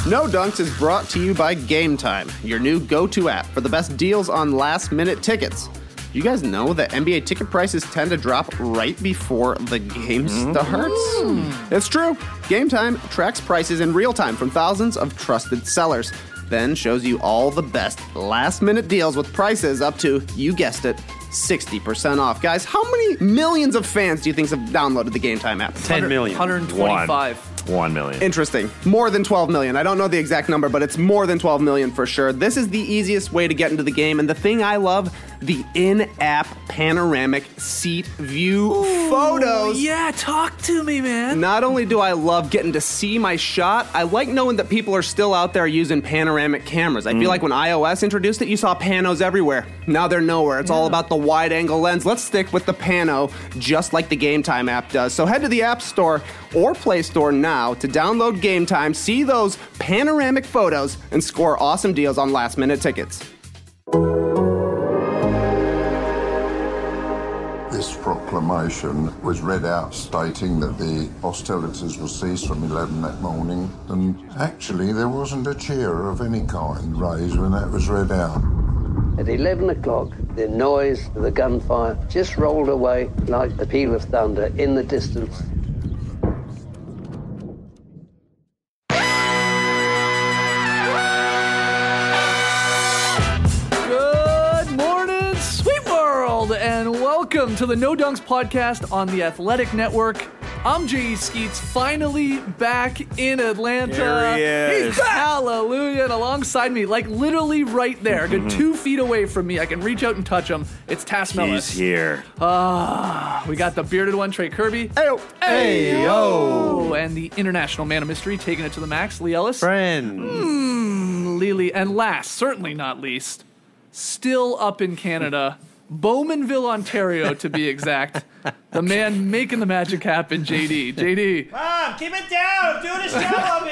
No Dunks is brought to you by Game Time, your new go-to app for the best deals on last-minute tickets. You guys know that NBA ticket prices tend to drop right before the game starts? It's true. Game Time tracks prices in real time from thousands of trusted sellers, then shows you all the best last-minute deals with prices up to, you guessed it, 60% off. Guys, how many millions of fans do you think have downloaded the Game Time app? 10 million. 125. 1 million. Interesting. More than 12 million. I don't know the exact number, but it's more than 12 million for sure. This is the easiest way to get into the game, and the thing I love, the in-app panoramic seat view photos. Yeah, talk to me, man. Not only do I love getting to see my shot, I like knowing that people are still out there using panoramic cameras. I feel like when iOS introduced it, you saw panos everywhere. Now they're nowhere. It's all about the wide-angle lens. Let's stick with the pano, just like the Game Time app does. So head to the App Store or Play Store now to download Game Time, see those panoramic photos, and score awesome deals on last-minute tickets. This proclamation was read out stating that the hostilities will cease from 11 that morning, and actually there wasn't a cheer of any kind raised when that was read out. At 11 o'clock, the noise of the gunfire just rolled away like the peal of thunder in the distance. And welcome to the No Dunks podcast on the Athletic Network. I'm J.E. Skeets, finally back in Atlanta. Here he is. He's back. Hallelujah. And alongside me, like literally right there, good 2 feet away from me, I can reach out and touch him. It's Tass Mellis. He's here. We got the bearded one, Trey Kirby. Ayo. Ayo. And the international man of mystery, taking it to the max, Lee Ellis. Friend. Lily. And last, certainly not least, still up in Canada, Bowmanville, Ontario, to be exact. The man making the magic happen, JD. JD. Mom, keep it down. I'm doing a show up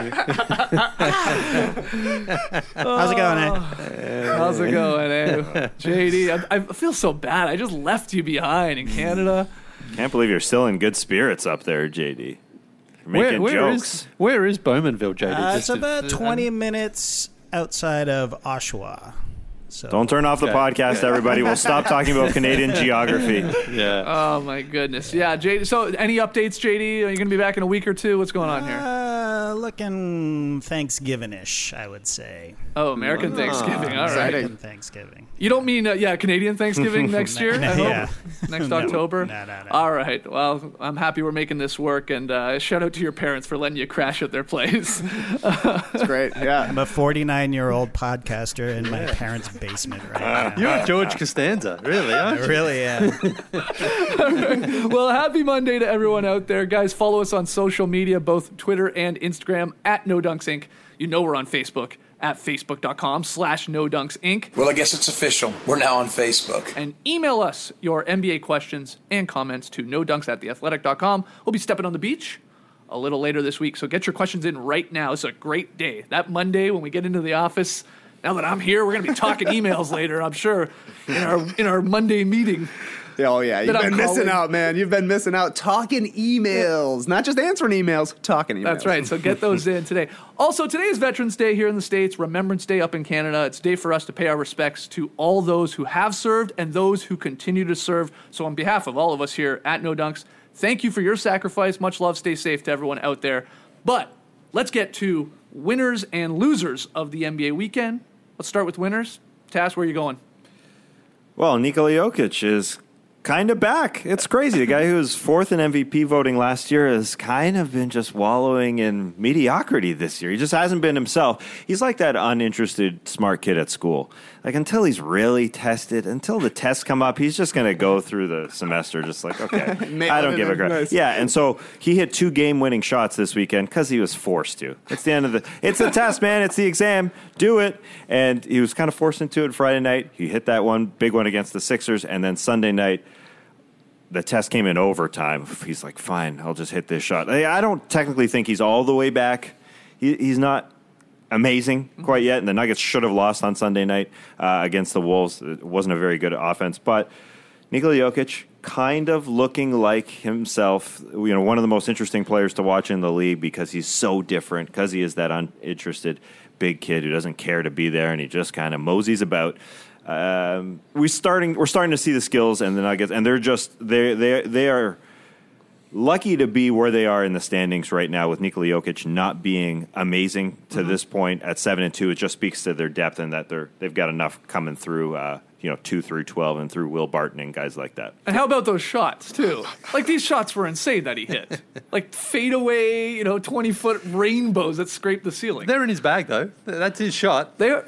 here. How's it going, How's it going, JD, I feel so bad. I just left you behind in Canada. Can't believe you're still in good spirits up there, JD. You're making jokes. Where is Bowmanville, JD? It's about 20 minutes outside of Oshawa. So. Don't turn off the podcast, everybody. We'll stop talking about Canadian geography. Yeah. Oh, my goodness. Yeah, JD. So, any updates, JD? Are you going to be back in a week or two? What's going on here? Looking Thanksgiving-ish, I would say. Oh, American Thanksgiving. All right. American Thanksgiving. You don't mean, Canadian Thanksgiving next year? I hope? Next October? No. All right. Well, I'm happy we're making this work, and shout out to your parents for letting you crash at their place. That's great, yeah. I'm a 49-year-old podcaster in my parents' basement right now. You're George Costanza, really, aren't you? I really am. Well, happy Monday to everyone out there. Guys, follow us on social media, both Twitter and Instagram, at NoDunksInc. You know we're on Facebook, at facebook.com/NoDunksInc. Well, I guess it's official. We're now on Facebook. And email us your NBA questions and comments to nodunks@theathletic.com. We'll be stepping on the beach a little later this week, so get your questions in right now. It's a great day. That Monday when we get into the office, now that I'm here, we're going to be talking emails later, I'm sure, in our Monday meeting. Oh, yeah. You've been missing out, man. You've been missing out. Talking emails. Not just answering emails, talking emails. That's right. So get those in today. Also, today is Veterans Day here in the States, Remembrance Day up in Canada. It's a day for us to pay our respects to all those who have served and those who continue to serve. So on behalf of all of us here at No Dunks, thank you for your sacrifice. Much love. Stay safe to everyone out there. But let's get to winners and losers of the NBA weekend. Let's start with winners. Tass, where are you going? Well, Nikola Jokic is kind of back. It's crazy. The guy who was fourth in MVP voting last year has kind of been just wallowing in mediocrity this year. He just hasn't been himself. He's like that uninterested smart kid at school. Like, until he's really tested, until the tests come up, he's just going to go through the semester just like, okay, I don't give a crap. Nice. Yeah, and so he hit 2 game-winning shots this weekend because he was forced to. It's the end of it's the test, man. It's the exam. Do it. And he was kind of forced into it Friday night. He hit that one, big one against the Sixers, and then Sunday night, the test came in overtime. He's like, fine, I'll just hit this shot. I don't technically think he's all the way back. He's not amazing quite yet, and the Nuggets should have lost on Sunday night against the Wolves. It wasn't a very good offense, but Nikola Jokic kind of looking like himself. One of the most interesting players to watch in the league because he's so different, because he is that uninterested big kid who doesn't care to be there, and he just kind of moseys about. We're starting to see the skills and the Nuggets, and they are lucky to be where they are in the standings right now, with Nikola Jokic not being amazing to this point at 7-2. It just speaks to their depth and that they've got enough coming through. 2 through 12 and through Will Barton and guys like that. And how about those shots, too? Like, these shots were insane that he hit. Like, fadeaway, 20-foot rainbows that scraped the ceiling. They're in his bag, though. That's his shot. You're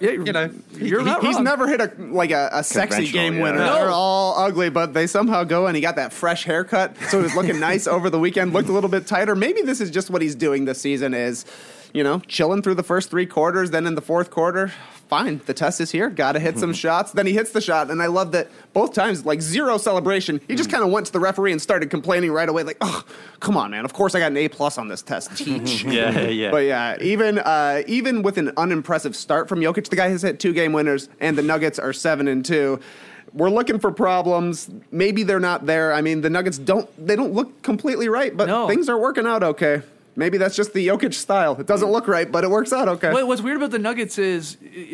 not He's wrong. never hit a sexy game winner. No. They're all ugly, but they somehow go, and he got that fresh haircut, so he was looking nice over the weekend, looked a little bit tighter. Maybe this is just what he's doing this season is, chilling through the first 3 quarters, then in the fourth quarter, fine, the test is here, got to hit some shots. Then he hits the shot, and I love that both times, like, zero celebration. He just kind of went to the referee and started complaining right away, like, oh, come on, man, of course I got an A+ on this test. Teach. Yeah. But yeah, even with an unimpressive start from Jokic, the guy has hit 2 game winners, and the Nuggets are 7-2. We're looking for problems. Maybe they're not there. I mean, the Nuggets don't look completely right, but things are working out okay. Maybe that's just the Jokic style. It doesn't look right, but it works out okay. What's weird about the Nuggets is,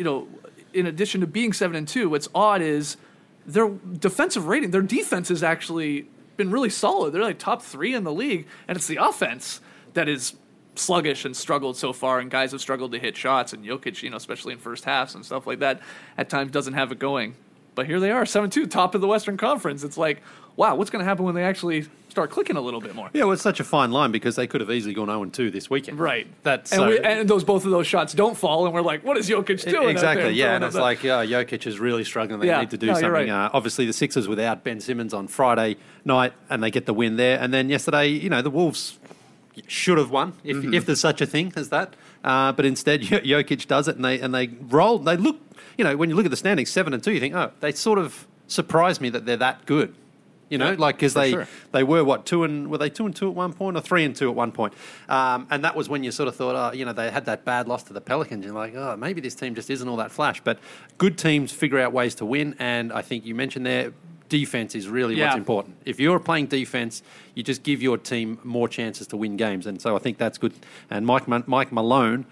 in addition to being 7-2, what's odd is their defensive rating. Their defense has actually been really solid. They're like top 3 in the league, and it's the offense that is sluggish and struggled so far, and guys have struggled to hit shots, and Jokic, especially in first halves and stuff like that, at times doesn't have it going. But here they are, 7-2, top of the Western Conference. It's like, wow, what's going to happen when they actually start clicking a little bit more? Yeah, well, it's such a fine line because they could have easily gone 0-2 this weekend. Right. That's and both of those shots don't fall, and we're like, what is Jokic doing? Exactly, yeah. And it's like, Jokic is really struggling. They need to do something. Right. Obviously, the Sixers without Ben Simmons on Friday night, and they get the win there. And then yesterday, the Wolves should have won, if there's such a thing as that. But instead, Jokic does it, and they roll. They look, when you look at the standings, 7-2, you think, oh, they sort of surprised me that they're that good. Because they were were they 2-2 at one point or 3-2 at one point, and that was when you sort of thought, they had that bad loss to the Pelicans. You're like, oh, maybe this team just isn't all that flash. But good teams figure out ways to win, and I think you mentioned there, defense is really what's important. If you're playing defense, you just give your team more chances to win games, and so I think that's good. And Mike Malone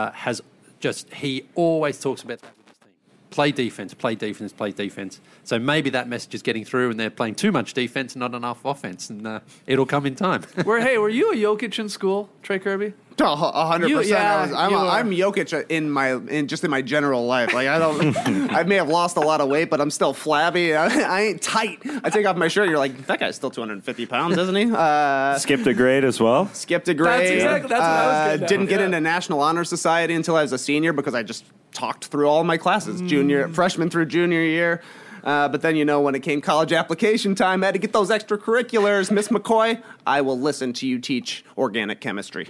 he always talks about that. Play defense, play defense, play defense. So maybe that message is getting through and they're playing too much defense and not enough offense, and it'll come in time. Were you a Jokic in school, Trey Kirby? 100%. I'm Jokic in my general life. Like, I may have lost a lot of weight, but I'm still flabby. I ain't tight. I take off my shirt. You're like, that guy's still 250 pounds, isn't he? Skipped a grade as well. Skipped a grade. That's what I was getting at. Didn't get into National Honor Society until I was a senior because I just talked through all my classes, freshman through junior year. But then, when it came college application time, I had to get those extracurriculars. Miss McCoy, I will listen to you teach organic chemistry.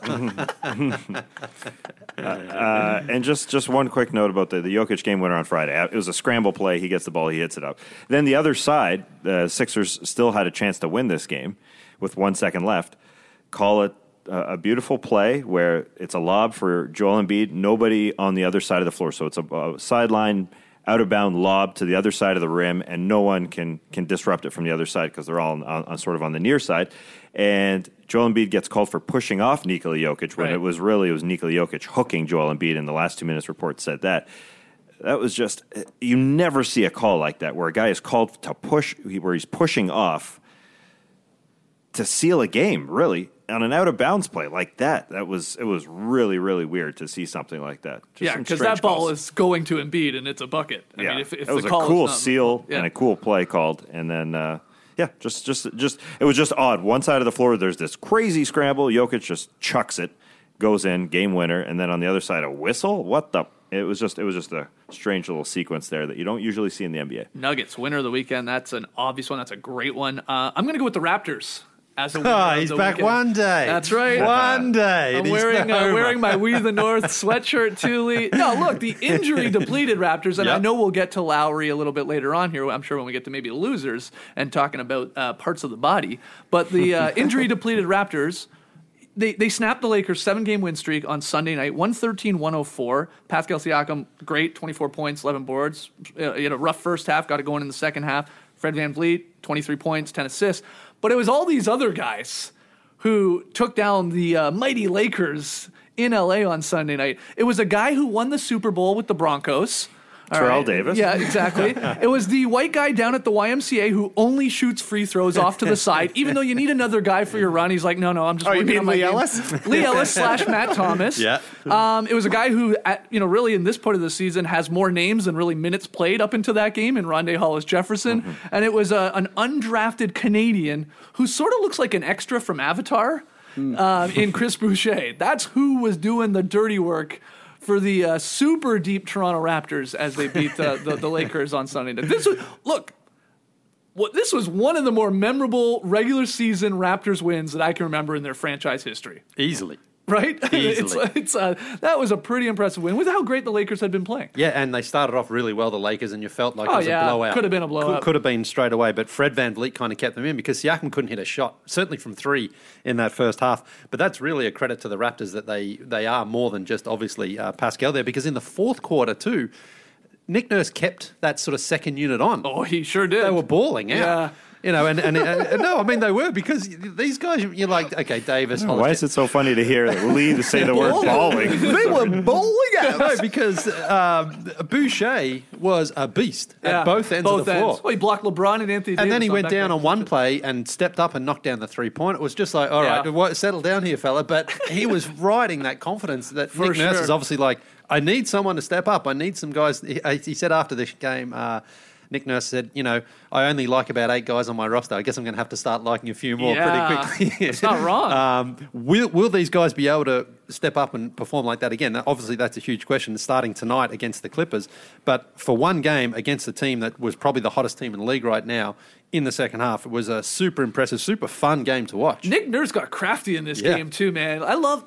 And just one quick note about the Jokic game winner on Friday. It was a scramble play. He gets the ball. He hits it up. Then the other side, the Sixers still had a chance to win this game with 1 second left. Call it a beautiful play where it's a lob for Joel Embiid. Nobody on the other side of the floor. So it's a sideline out-of-bound lob to the other side of the rim, and no one can disrupt it from the other side because they're all on sort of on the near side. And Joel Embiid gets called for pushing off Nikola Jokic when it was Nikola Jokic hooking Joel Embiid, and the last 2 minutes report said that. That was just, you never see a call like that where a guy is called to push, where he's pushing off to seal a game, really, on an out-of-bounds play like that. It was really, really weird to see something like that. Because that ball is going to Embiid, and it's a bucket. I mean, if it was the a call cool is not, seal and a cool play called, and then it was just odd. One side of the floor, there's this crazy scramble. Jokic just chucks it, goes in, game winner, and then on the other side, a whistle. What the? It was just a strange little sequence there that you don't usually see in the NBA. Nuggets winner of the weekend. That's an obvious one. That's a great one. I'm going to go with the Raptors. As a winner he's of the back weekend. one day. That's right. One day. I'm wearing my We the North sweatshirt, Thule. No, look, the injury-depleted Raptors, and I know we'll get to Lowry a little bit later on here, I'm sure when we get to maybe losers and talking about parts of the body. But the injury-depleted Raptors, they snapped the Lakers' 7-game win streak on Sunday night, 113-104. Pascal Siakam, great, 24 points, 11 boards. He had a rough first half, got it going in the second half. Fred VanVleet, 23 points, 10 assists. But it was all these other guys who took down the mighty Lakers in LA on Sunday night. It was a guy who won the Super Bowl with the Broncos. Terrell Davis. Yeah, exactly. It was the white guy down at the YMCA who only shoots free throws off to the side, even though you need another guy for your run. He's like, no, I'm just you working mean on my Lee game. Ellis? Lee Ellis / Matt Thomas. Yeah. It was a guy who, really in this part of the season has more names than really minutes played up into that game in Rondé Hollis Jefferson. Mm-hmm. And it was an undrafted Canadian who sort of looks like an extra from Avatar in Chris Boucher. That's who was doing the dirty work for the super deep Toronto Raptors as they beat the Lakers on Sunday night. This was one of the more memorable regular season Raptors wins that I can remember in their franchise history. Easily. Right? Easily. That was a pretty impressive win with how great the Lakers had been playing. Yeah, and they started off really well, the Lakers, and you felt like it was a blowout. Could have been a blowout. Could have been straight away, but Fred VanVleet kind of kept them in because Siakam couldn't hit a shot, certainly from three in that first half. But that's really a credit to the Raptors that they are more than just obviously Pascal there, because in the fourth quarter too, Nick Nurse kept that sort of second unit on. Oh, he sure did. They were balling out. Yeah. No, I mean they were, because these guys, you're like, okay, Davis. Why is it so funny to hear Lee to say the word balling? They were bowling out. No, because Boucher was a beast at both ends of the floor. Well, he blocked LeBron and Anthony Davis. And then he went down on one play and stepped up and knocked down the 3-point. It was just like, all right, settle down here, fella. But he was riding that confidence that Nick Nurse is obviously like, I need someone to step up. I need some guys. He said after this game, Nick Nurse said, I only like about 8 guys on my roster. I guess I'm going to have to start liking a few more pretty quickly. It's not wrong. Will these guys be able to step up and perform like that again? Obviously, that's a huge question starting tonight against the Clippers. But for one game against a team that was probably the hottest team in the league right now, in the second half, it was a super impressive, super fun game to watch. Nick Nurse got crafty in this game too, man. I love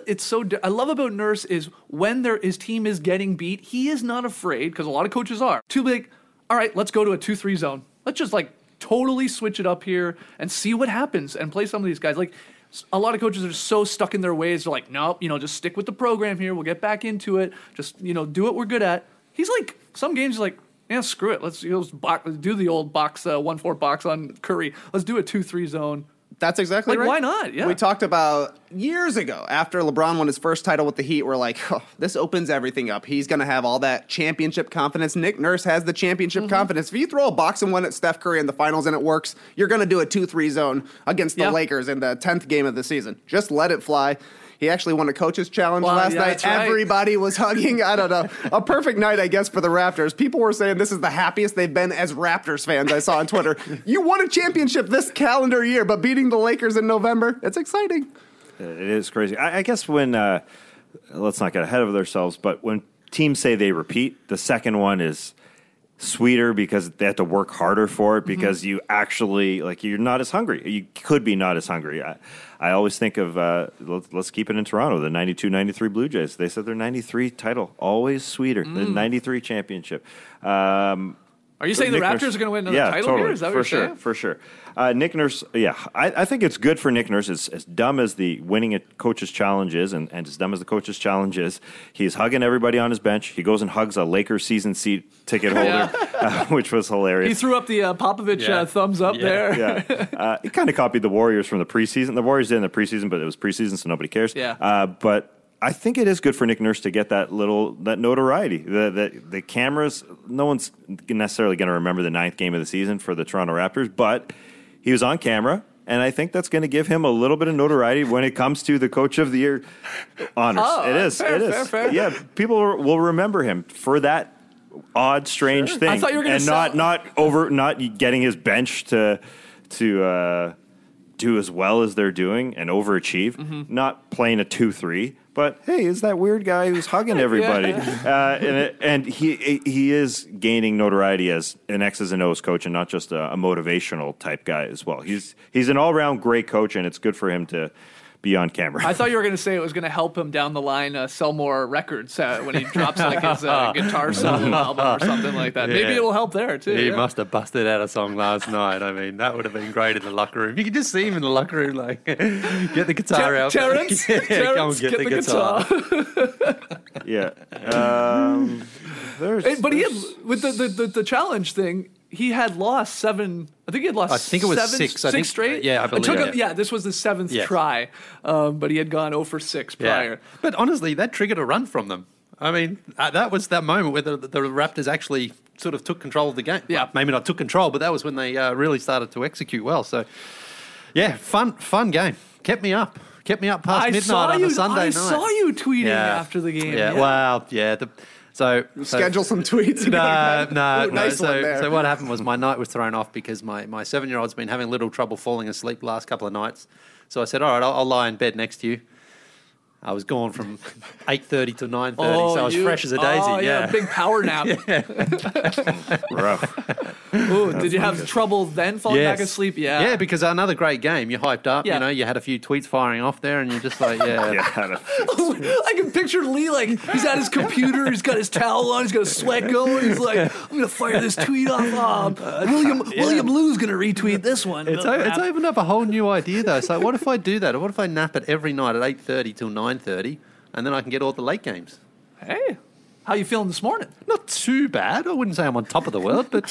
about Nurse is when his team is getting beat, he is not afraid, because a lot of coaches are, to be like, all right, let's go to a 2-3 zone. Let's just totally switch it up here and see what happens and play some of these guys. A lot of coaches are so stuck in their ways. They're like, nope, just stick with the program here. We'll get back into it. Just, do what we're good at. He's like, some games he's like, yeah, screw it. Let's do the old box, 1-4 box on Curry. Let's do a 2-3 zone. That's exactly right. Why not? Yeah. We talked about years ago, after LeBron won his first title with the Heat, we're like, this opens everything up. He's going to have all that championship confidence. Nick Nurse has the championship confidence. If you throw a boxing one at Steph Curry in the finals and it works, you're going to do a 2-3 zone against the Lakers in the 10th game of the season. Just let it fly. He actually won a coach's challenge last night. Everybody was hugging. I don't know. A perfect night, I guess, for the Raptors. People were saying this is the happiest they've been as Raptors fans, I saw on Twitter. You won a championship this calendar year, but beating the Lakers in November, it's exciting. It is crazy. I guess when, let's not get ahead of ourselves, but when teams say they repeat, the second one is sweeter because they have to work harder for it, because you actually, you're not as hungry. You could be not as hungry. I always think of, let's keep it in Toronto, the 92-93 Blue Jays. They said their 93 title, always sweeter, the 93 championship. Are you saying the Raptors are going to win another title here? Is that what you're saying? For sure. Nick Nurse, I think it's good for Nick Nurse. As dumb as the winning a coach's challenge is, and as dumb as the coach's challenge is, he's hugging everybody on his bench. He goes and hugs a Lakers season seat ticket holder, which was hilarious. He threw up the Popovich thumbs up there. He kind of copied the Warriors from the preseason. The Warriors did in the preseason, but it was preseason, so nobody cares. But I think it is good for Nick Nurse to get that notoriety. The cameras, no one's necessarily going to remember the 9th game of the season for the Toronto Raptors, but he was on camera, and I think that's going to give him a little bit of notoriety when it comes to the Coach of the Year honors. It is. Fair. Yeah, people will remember him for that odd, strange thing. I thought you were going to not getting his bench to do as well as they're doing and overachieve, not playing a 2-3. But hey, is that weird guy who's hugging everybody? And he is gaining notoriety as an X's and O's coach and not just a motivational type guy as well. He's an all-around great coach, and it's good for him to be on camera. I thought you were going to say it was going to help him down the line sell more records when he drops his guitar solo album or something like that. Maybe it'll help there too. He must have busted out a song last night. I mean, that would have been great in the locker room. You could just see him in the locker room, get the guitar out. Terrence, go and get the guitar. But he had, with the challenge thing, he had lost 7. I think he had lost. I think it was 6. I think, straight. Yeah, I believe. This was the 7th Yes. try, but he had gone 0 for 6 prior. Yeah. But honestly, that triggered a run from them. I mean, that was that moment where the Raptors actually sort of took control of the game. Yeah. Well, maybe not took control, but that was when they really started to execute well. So, yeah, fun game. Kept me up past midnight on a Sunday night. I saw you tweeting after the game. Yeah, well, yeah. So schedule some tweets. No. Nice one there. So what happened was my night was thrown off because my 7-year-old's been having a little trouble falling asleep the last couple of nights. So I said, all right, I'll lie in bed next to you. I was gone from 8:30 to 9:30, so I was fresh as a daisy. Oh, yeah, big power nap. Rough. Ooh, did you have trouble then falling back asleep? Yeah. Yeah, because another great game. You hyped up, Yeah. you had a few tweets firing off there, and you're just like, I can picture Lee, like, he's at his computer, he's got his towel on, he's got a sweat going, he's like, I'm going to fire this tweet off. William Lou's going to retweet this one. It's opened up a whole new idea, though. So what if I do that? Or what if I nap it every night at 8:30 till 9:30, and then I can get all the late games? Hey, how you feeling this morning? Not too bad. I wouldn't say I'm on top of the world, but,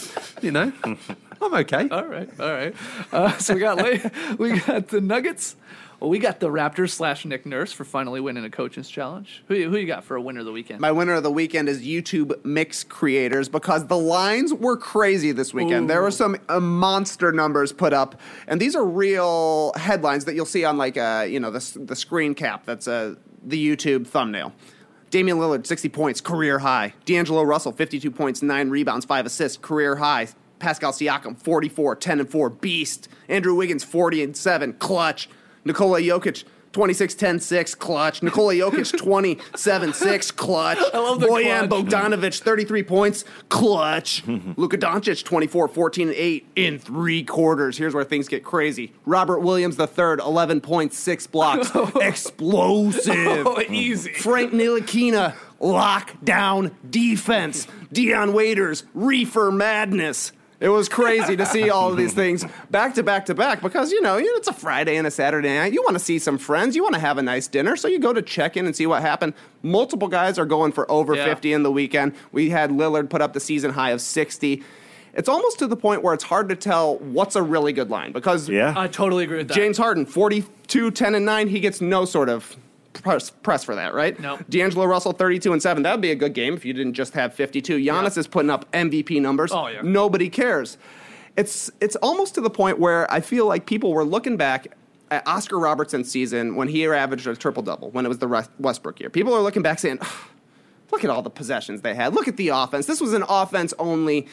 I'm okay. All right. So we got the Nuggets. Well, we got the Raptors / Nick Nurse for finally winning a coach's challenge. Who you got for a winner of the weekend? My winner of the weekend is YouTube Mix Creators because the lines were crazy this weekend. Ooh. There were some monster numbers put up, and these are real headlines that you'll see on the screen cap. That's the YouTube thumbnail. Damian Lillard, 60 points, career high. D'Angelo Russell, 52 points, 9 rebounds, 5 assists, career high. Pascal Siakam, 44, 10-4, beast. Andrew Wiggins, 40-7, clutch. Nikola Jokic, 26-10-6, clutch. Nikola Jokic, 27-6, clutch. I love the Bojan clutch. Bogdanovic, 33 points, clutch. Luka Doncic, 24-14-8 in 3 quarters. Here's where things get crazy. Robert Williams III, 11 points, 6 blocks. Explosive. Oh, easy. Frank Ntilikina, lockdown defense. Deion Waiters, reefer madness. It was crazy to see all of these things back to back to back because, it's a Friday and a Saturday night. You want to see some friends. You want to have a nice dinner. So you go to check in and see what happened. Multiple guys are going for over 50 in the weekend. We had Lillard put up the season high of 60. It's almost to the point where it's hard to tell what's a really good line because I totally agree with that. James Harden, 42, 10, and 9. He gets no sort of press for that, right? No. D'Angelo Russell, 32 and 7. That would be a good game if you didn't just have 52. Giannis is putting up MVP numbers. Oh, yeah. Nobody cares. It's almost to the point where I feel like people were looking back at Oscar Robertson's season when he averaged a triple-double, when it was the Westbrook year. People are looking back saying, look at all the possessions they had. Look at the offense. This was an offense-only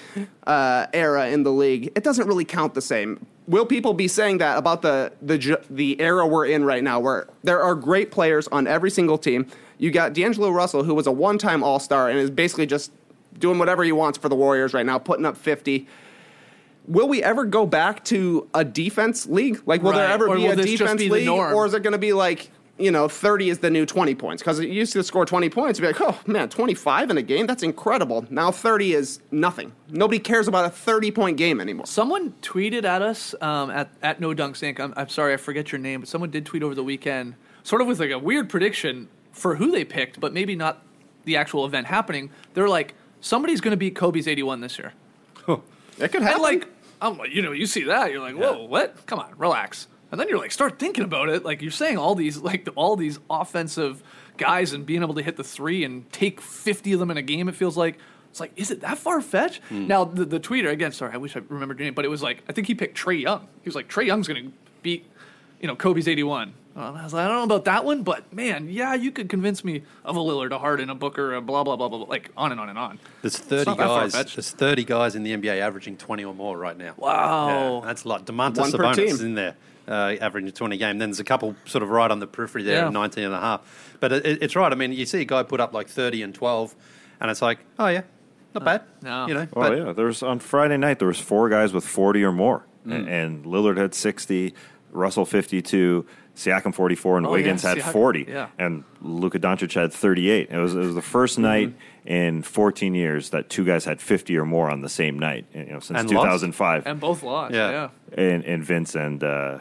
era in the league. It doesn't really count the same. Will people be saying that about the era we're in right now, where there are great players on every single team? You got D'Angelo Russell, who was a one-time All-Star and is basically just doing whatever he wants for the Warriors right now, putting up 50. Will we ever go back to a defense league? Like, will there ever be a defense league, or is it going to be like, 30 is the new 20 points? Because it used to score 20 points. You'd be like, oh, man, 25 in a game? That's incredible. Now 30 is nothing. Nobody cares about a 30-point game anymore. Someone tweeted at us at No Dunks Inc. I'm sorry, I forget your name, but someone did tweet over the weekend, sort of with like a weird prediction for who they picked, but maybe not the actual event happening. They're like, somebody's going to beat Kobe's 81 this year. It could happen. And you see that, you're like, whoa, what? Come on, relax. And then you're like, start thinking about it. Like, you're saying all these offensive guys and being able to hit the three and take 50 of them in a game, it feels like. It's like, is it that far-fetched? Now, the tweeter, again, sorry, I wish I remembered your name, but it was like, I think he picked Trae Young. He was like, Trae Young's going to beat, Kobe's 81. I was like, I don't know about that one, but, man, yeah, you could convince me of a Lillard, a Harden, a Booker, a blah, blah, blah, blah, blah, like, on and on and on. There's 30 guys. There's 30 guys in the NBA averaging 20 or more right now. Wow. Yeah, that's a lot. Domantas One per Sabonis team. is in there, averaging 20 a game. Then there's a couple sort of right on the periphery there at 19 and a half. But it's right. I mean, you see a guy put up like 30 and 12, and it's like, oh, yeah, not bad. No. There was on Friday night, there was 4 guys with 40 or more. And Lillard had 60, Russell 52, Siakam 44, and Wiggins had 40. Yeah. And Luka Doncic had 38. It was the first night in 14 years that 2 guys had 50 or more on the same night, since And 2005. And both lost, Yeah. And Vince and,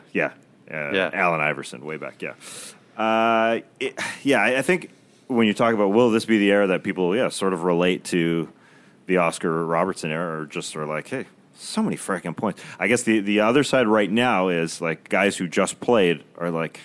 Allen Iverson way back, I think when you talk about will this be the era that people, sort of relate to the Oscar Robertson era, or just are like, hey, So many freaking points. I guess the other side right now is like guys who just played are like,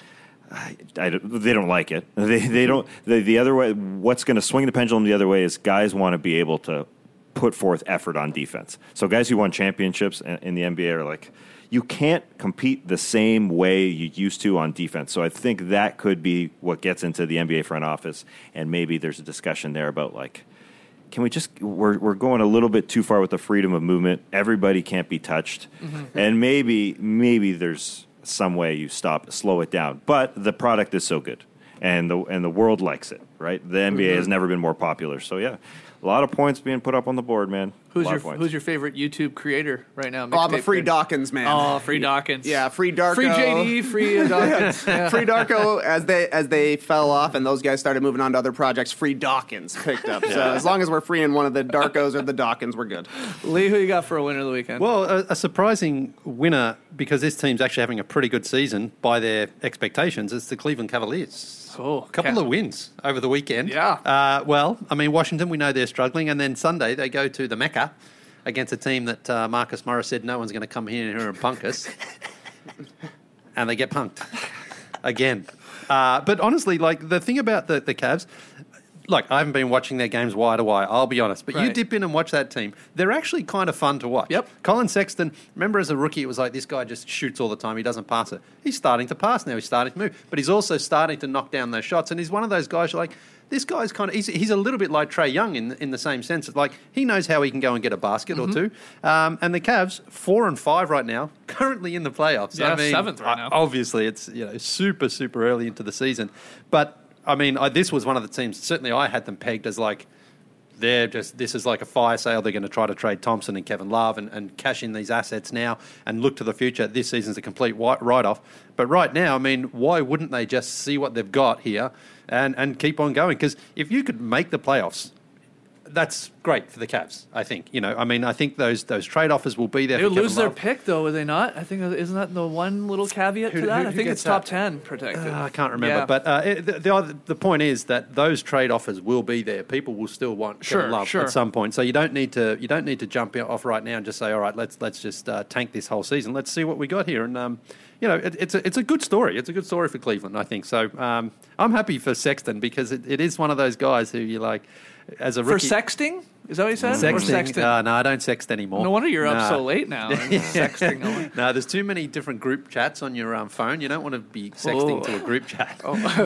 they don't like it. They don't. The other way, what's going to swing the pendulum the other way is guys want to be able to put forth effort on defense. So guys who won championships in the NBA are like, you can't compete the same way you used to on defense. So I think that could be what gets into the NBA front office, and maybe there's a discussion there about like, can we just we're going a little bit too far with the freedom of movement. Everybody can't be touched, and maybe there's some way you slow it down. But the product is so good, and the world likes it, right? The NBA has never been more popular. So yeah, a lot of points being put up on the board, man. Who's your favorite YouTube creator right now? I'm a Free Dawkins man. Oh, Free Dawkins. Yeah, Free Darko. Free JD, Free Dawkins. Yeah. Free Darko, as they fell off and those guys started moving on to other projects, Free Dawkins picked up. So as long as we're freeing one of the Darkos or the Dawkins, we're good. Lee, who you got for a winner of the weekend? Well, a surprising winner, because this team's actually having a pretty good season by their expectations, is the Cleveland Cavaliers. Oh, a couple of wins over the weekend. Yeah. Well, I mean, Washington, we know they're struggling. And then Sunday, they go to the Mecca against a team that Marcus Morris said no one's going to come here and punk us. And they get punked again. But honestly, like, the thing about the Cavs, like, I haven't been watching their games wire to wire, I'll be honest. But you dip in and watch that team. They're actually kind of fun to watch. Yep. Colin Sexton, remember as a rookie, it was like, this guy just shoots all the time. He doesn't pass it. He's starting to pass now. He's starting to move. But he's also starting to knock down those shots. And he's one of those guys you're like, this guy's kind of, he's a little bit like Trae Young in the same sense. It's like, he knows how he can go and get a basket or two. And the Cavs, 4-5 right now, currently in the playoffs. Yeah, I mean, 7th right now. Obviously, it's super, super early into the season. But I mean, this was one of the teams, certainly I had them pegged as like, this is like a fire sale. They're going to try to trade Thompson and Kevin Love and cash in these assets now and look to the future. This season's a complete write-off. But right now, I mean, why wouldn't they just see what they've got here and keep on going? Because if you could make the playoffs, that's great for the Cavs, I think. I mean, I think those trade offers will be there. They'll for Kevin lose their Love. pick, though, will they not? I think, isn't that the one little caveat to that? I think it's top 10 protected. I can't remember, but the point is that those trade offers will be there. People will still want Kevin Love at some point, so you don't need to jump off right now and just say, all right, let's just tank this whole season. Let's see what we got here, and it's a good story. It's a good story for Cleveland, I think. So I'm happy for Sexton because it is one of those guys who you like as a rookie. For sexting? Is that what you said? Sexting? No, I don't sext anymore. No wonder you're up so late now. Sexting. No, there's too many different group chats on your phone. You don't want to be sexting to a group chat.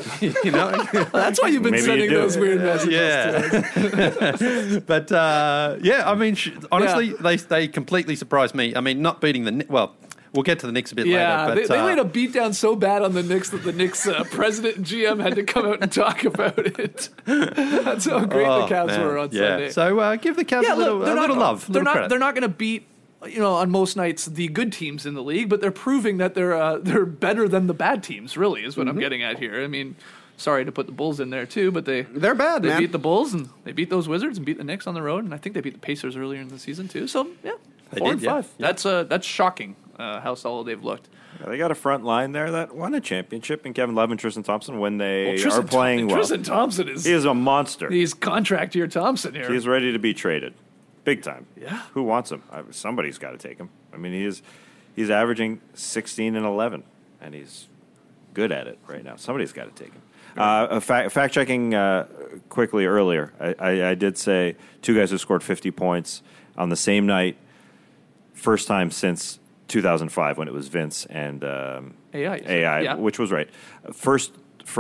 Well, that's why you've been sending those weird messages to us. But, I mean, honestly, they completely surprised me. I mean, not beating we'll get to the Knicks a bit later. But, they laid a beat down so bad on the Knicks that the Knicks president and GM had to come out and talk about it. That's how great the Cavs were on Sunday. So give the Cavs a little love. They're not going to beat, on most nights the good teams in the league, but they're proving that they're better than the bad teams. Really, is what I'm getting at here. I mean, sorry to put the Bulls in there too, but they're bad. They beat the Bulls and they beat those Wizards and beat the Knicks on the road, and I think they beat the Pacers earlier in the season too. So 4-5. Yeah. That's shocking. How solid they've looked. Yeah, they got a front line there that won a championship in Kevin Love and Tristan Thompson when they are playing well. Tristan Thompson he is a monster. He's contract year Thompson here. He's ready to be traded, big time. Yeah, who wants him? Somebody's got to take him. I mean, he's averaging 16 and 11, and he's good at it right now. Somebody's got to take him. Fact checking quickly earlier, I did say two guys who scored 50 points on the same night. First time since 2005 when it was Vince and AI, which was right. First,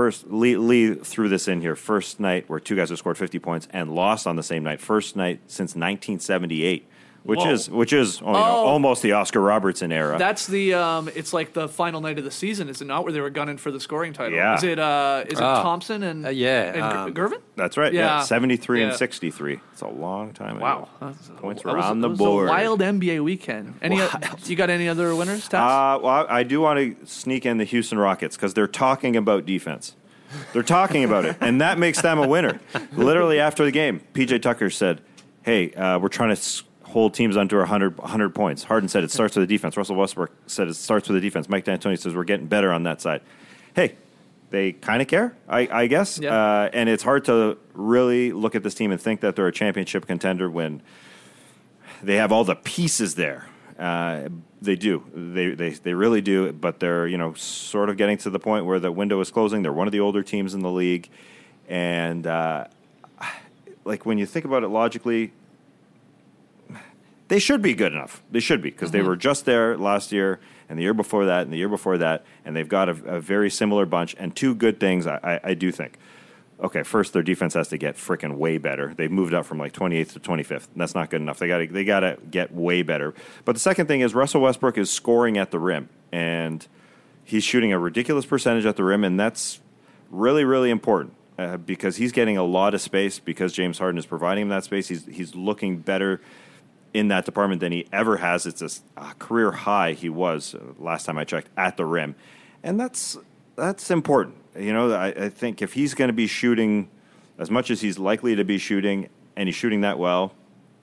Lee threw this in here. First night where two guys have scored 50 points and lost on the same night. First night since 1978. Which is almost the Oscar Robertson era. That's the it's like the final night of the season, is it not? Where they were gunning for the scoring title. Yeah. Is it Thompson and Gervin? That's right. Yeah, 73 and 63. It's a long time ago. Wow, points were on the board. A wild NBA weekend. You got any other winners? Well, I do want to sneak in the Houston Rockets because they're talking about defense. They're talking about it, and that makes them a winner. Literally after the game, PJ Tucker said, "Hey, we're trying to hold teams under 100 points." Harden said it starts with the defense. Russell Westbrook said it starts with the defense. Mike D'Antoni says we're getting better on that side. Hey, they kind of care, I guess. Yeah. And it's hard to really look at this team and think that they're a championship contender when they have all the pieces there. They do. They really do. But they're, sort of getting to the point where the window is closing. They're one of the older teams in the league. And, when you think about it logically, they should be good enough. They should be, because they were just there last year and the year before that and the year before that. And they've got a very similar bunch. And two good things, I do think. Okay, first, their defense has to get freaking way better. They've moved up from 28th to 25th. And that's not good enough. They got to get way better. But the second thing is Russell Westbrook is scoring at the rim, and he's shooting a ridiculous percentage at the rim, and that's really, really important because he's getting a lot of space because James Harden is providing him that space. He's looking better in that department than he ever has. It's a career high he was last time I checked at the rim, and that's important. I think if he's going to be shooting as much as he's likely to be shooting, and he's shooting that well,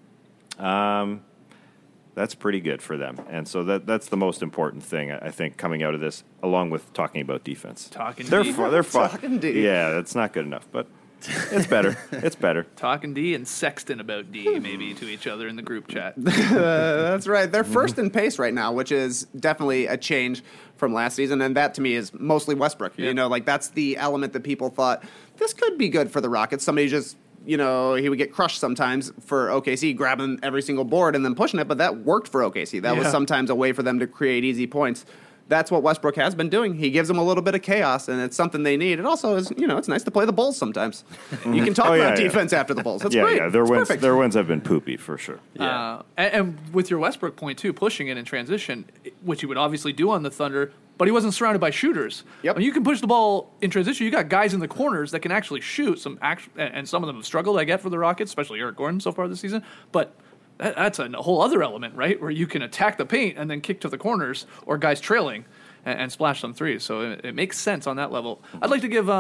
that's pretty good for them. And so that's the most important thing, I think, coming out of this, along with talking about defense. They're fun. Talking D. Yeah, that's not good enough, but it's better. It's better. Talking D and sexting about D, maybe, to each other in the group chat. That's right. They're first in pace right now, which is definitely a change from last season, and that to me is mostly Westbrook. Yeah. That's the element that people thought this could be good for the Rockets. Somebody just, he would get crushed sometimes for OKC, grabbing every single board and then pushing it, but that worked for OKC. That was sometimes a way for them to create easy points. That's what Westbrook has been doing. He gives them a little bit of chaos, and it's something they need. It also is, it's nice to play the Bulls sometimes. You can talk about defense after the Bulls. That's great. Yeah, their wins have been poopy for sure. Yeah. And with your Westbrook point, too, pushing it in transition, which he would obviously do on the Thunder, but he wasn't surrounded by shooters. Yep. When you can push the ball in transition, you got guys in the corners that can actually shoot. And some of them have struggled, I get, for the Rockets, especially Eric Gordon so far this season. But that's a whole other element, right, where you can attack the paint and then kick to the corners or guys trailing and splash some threes. So it makes sense on that level. I'd like to give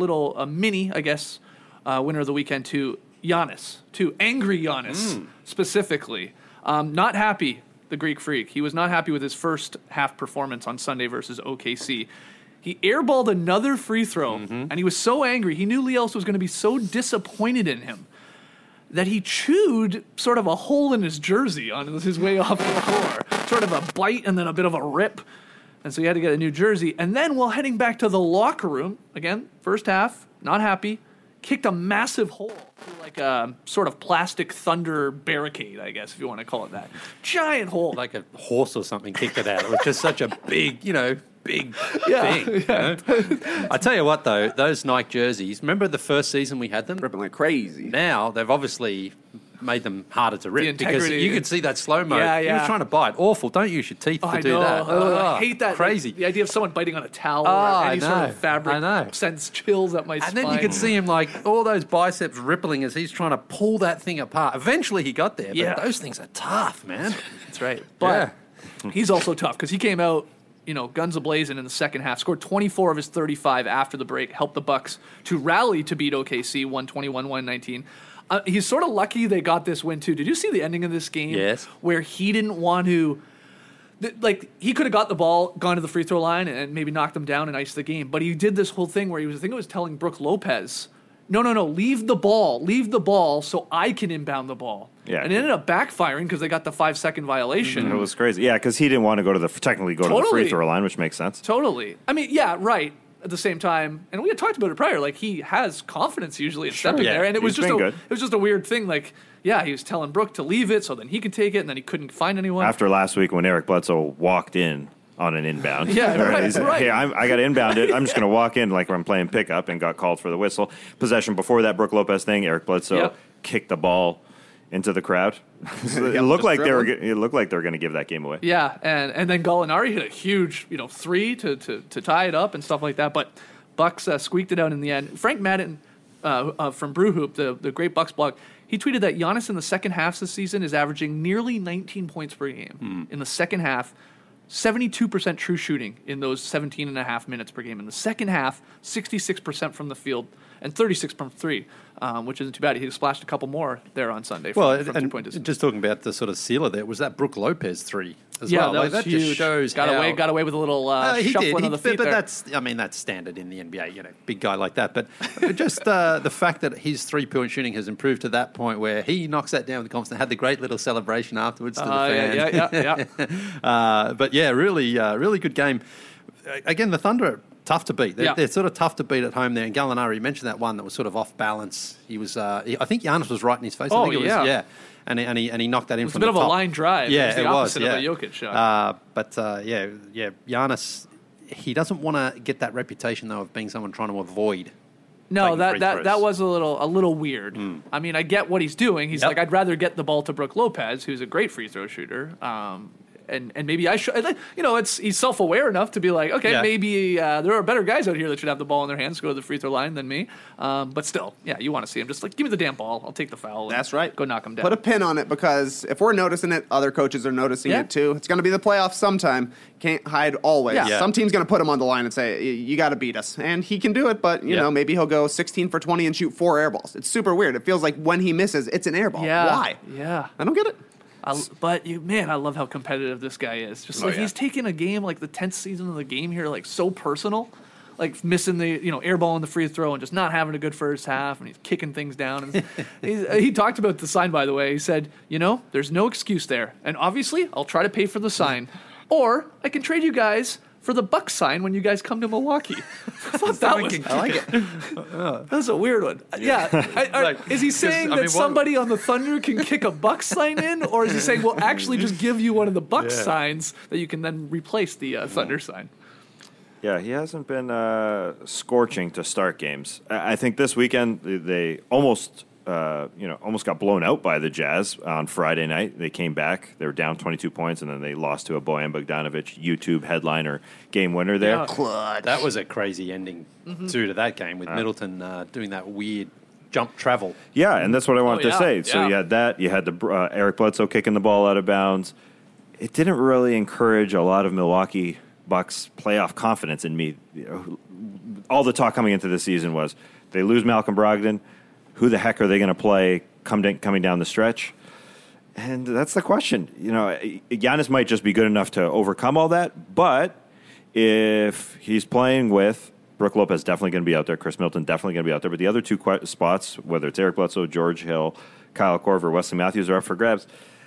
a mini, I guess, winner of the weekend to Giannis, to angry Giannis specifically. Not happy, the Greek Freak. He was not happy with his first half performance on Sunday versus OKC. He airballed another free throw, and he was so angry. He knew Lee Ellis was going to be so disappointed in him that he chewed sort of a hole in his jersey on his way off the floor. Sort of a bite and then a bit of a rip. And so he had to get a new jersey. And then while heading back to the locker room, again, first half, not happy, kicked a massive hole through like a sort of plastic Thunder barricade, I guess, if you want to call it that. Giant hole. Like a horse or something kicked it out. It was just such a big thing. Yeah. I tell you what, though, those Nike jerseys, remember the first season we had them? Ripping like crazy. Now they've obviously made them harder to rip because integrity. you could see that slow-mo. Yeah. He was trying to bite. Awful. Don't use your teeth to do that. I hate that. Crazy. The idea of someone biting on a towel or any sort of fabric sends chills up my spine. And then you could see him like all those biceps rippling as he's trying to pull that thing apart. Eventually he got there, but those things are tough, man. That's right. But he's also tough because he came out, guns a-blazing in the second half, scored 24 of his 35 after the break, helped the Bucks to rally to beat OKC 121-119. He's sort of lucky they got this win, too. Did you see the ending of this game? Yes. Where he didn't want to... he could have got the ball, gone to the free throw line, and maybe knocked them down and iced the game. But he did this whole thing where he was telling Brooke Lopez, no, leave the ball so I can inbound the ball. Yeah. And it ended up backfiring because they got the 5-second violation. It was crazy. Yeah, because he didn't want to go to the free throw line, which makes sense. Totally. I mean, yeah, right. At the same time, and we had talked about it prior, he has confidence usually in stepping there, and it was just a weird thing. He was telling Brooke to leave it so then he could take it, and then he couldn't find anyone. After last week when Eric Bledsoe walked in on an inbound. Yeah, right. He's like, hey, I got to inbound it. I'm just going to walk in like I'm playing pickup and got called for the whistle. Possession before that Brooke Lopez thing, Eric Bledsoe kicked the ball into the crowd. It looked like they were going to give that game away. Yeah, and then Gallinari hit a huge three to tie it up and stuff like that. But Bucks squeaked it out in the end. Frank Madden from Brew Hoop, the great Bucks blog, he tweeted that Giannis in the second half this season is averaging nearly 19 points per game in the second half. 72% true shooting in those 17 and a half minutes per game. In the second half, 66% from the field. and 36 from three, which isn't too bad. He splashed a couple more there on Sunday from Well, 3-point distance. just talking about the sort of sealer there, was that Brook Lopez 3 as Yeah, well? that Like, was that just huge. shows got away with a little he shuffling did, of the feet but there. that's standard in the NBA. Big guy like that. But just the fact that his 3-point shooting has improved to that point where he knocks that down with confidence, had the great little celebration afterwards to the fans. Yeah. But yeah, really good game. Again, the Thunder, tough to beat. They're sort of tough to beat at home there. And Gallinari, you mentioned that one that was sort of off balance. He was, I think Giannis was right in his face. I think it was, yeah. And he knocked that in from a the bit of top. a line drive. Yeah, it was the opposite of a Jokic shot. But Giannis, he doesn't want to get that reputation though of being someone trying to avoid. No, taking free that throws. was a little weird. I mean, I get what he's doing. He's like, I'd rather get the ball to Brook Lopez, who's a great free throw shooter. And maybe I should, he's self-aware enough to be like, okay, maybe there are better guys out here that should have the ball in their hands to go to the free throw line than me. But still, you want to see him. Just like, give me the damn ball. I'll take the foul. That's right. Go knock him down. Put a pin on it, because if we're noticing it, other coaches are noticing it too. It's going to be the playoffs sometime. Can't hide always. Yeah. Some team's going to put him on the line and say, you got to beat us. And he can do it, but, you know, maybe he'll go 16 for 20 and shoot 4 air balls. It's super weird. It feels like when he misses, it's an air ball. Why? Yeah. I don't get it. I love how competitive this guy is. Just he's taking a game like the 10th season of the game here, like so personal, like missing the air ball in the free throw and just not having a good first half, and he's kicking things down. And he talked about the sign, by the way. He said, there's no excuse there, and obviously I'll try to pay for the sign, or I can trade you guys for the Bucks sign when you guys come to Milwaukee. I thought that was, I like it. That's a weird one. Yeah. Is he saying that somebody on the Thunder can kick a Bucks sign in? Or is he saying, we'll actually just give you one of the Bucks signs that you can then replace the Thunder sign? Yeah, he hasn't been scorching to start games. I think this weekend they almost got blown out by the Jazz on Friday night. They came back. They were down 22 points, and then they lost to a Bojan Bogdanovic YouTube headliner game winner there. Yeah. That was a crazy ending, too, to that game with Middleton doing that weird jump travel. Yeah, and that's what I wanted to say. So you had that. You had the Eric Bledsoe kicking the ball out of bounds. It didn't really encourage a lot of Milwaukee Bucks playoff confidence in me. All the talk coming into the season was they lose Malcolm Brogdon. Who the heck are they going to play coming down the stretch? And that's the question. Giannis might just be good enough to overcome all that, but if he's playing with Brook Lopez, definitely going to be out there. Chris Middleton, definitely going to be out there. But the other two spots, whether it's Eric Bledsoe, George Hill, Kyle Korver, Wesley Matthews, are up for grabs.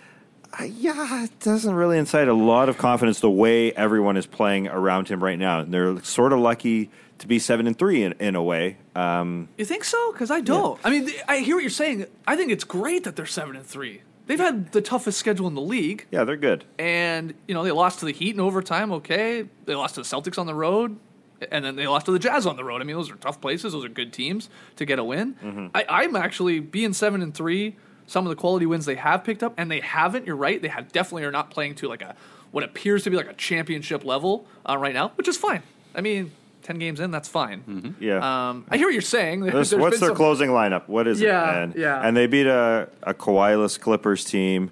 It doesn't really incite a lot of confidence the way everyone is playing around him right now. And they're sort of lucky to be 7-3 in a way. You think so? Because I don't. Yeah. I mean, I hear what you're saying. I think it's great that they're 7-3. They've had the toughest schedule in the league. Yeah, they're good. And, they lost to the Heat in overtime, okay. They lost to the Celtics on the road. And then they lost to the Jazz on the road. I mean, those are tough places. Those are good teams to get a win. Mm-hmm. I'm actually being 7-3. Some of the quality wins they have picked up, and they haven't. You're right. They definitely are not playing to what appears to be like a championship level right now, which is fine. I mean, 10 games in, that's fine. Mm-hmm. Yeah. I hear what you're saying. What's their closing lineup? What is it? And they beat a Kawhi-less Clippers team,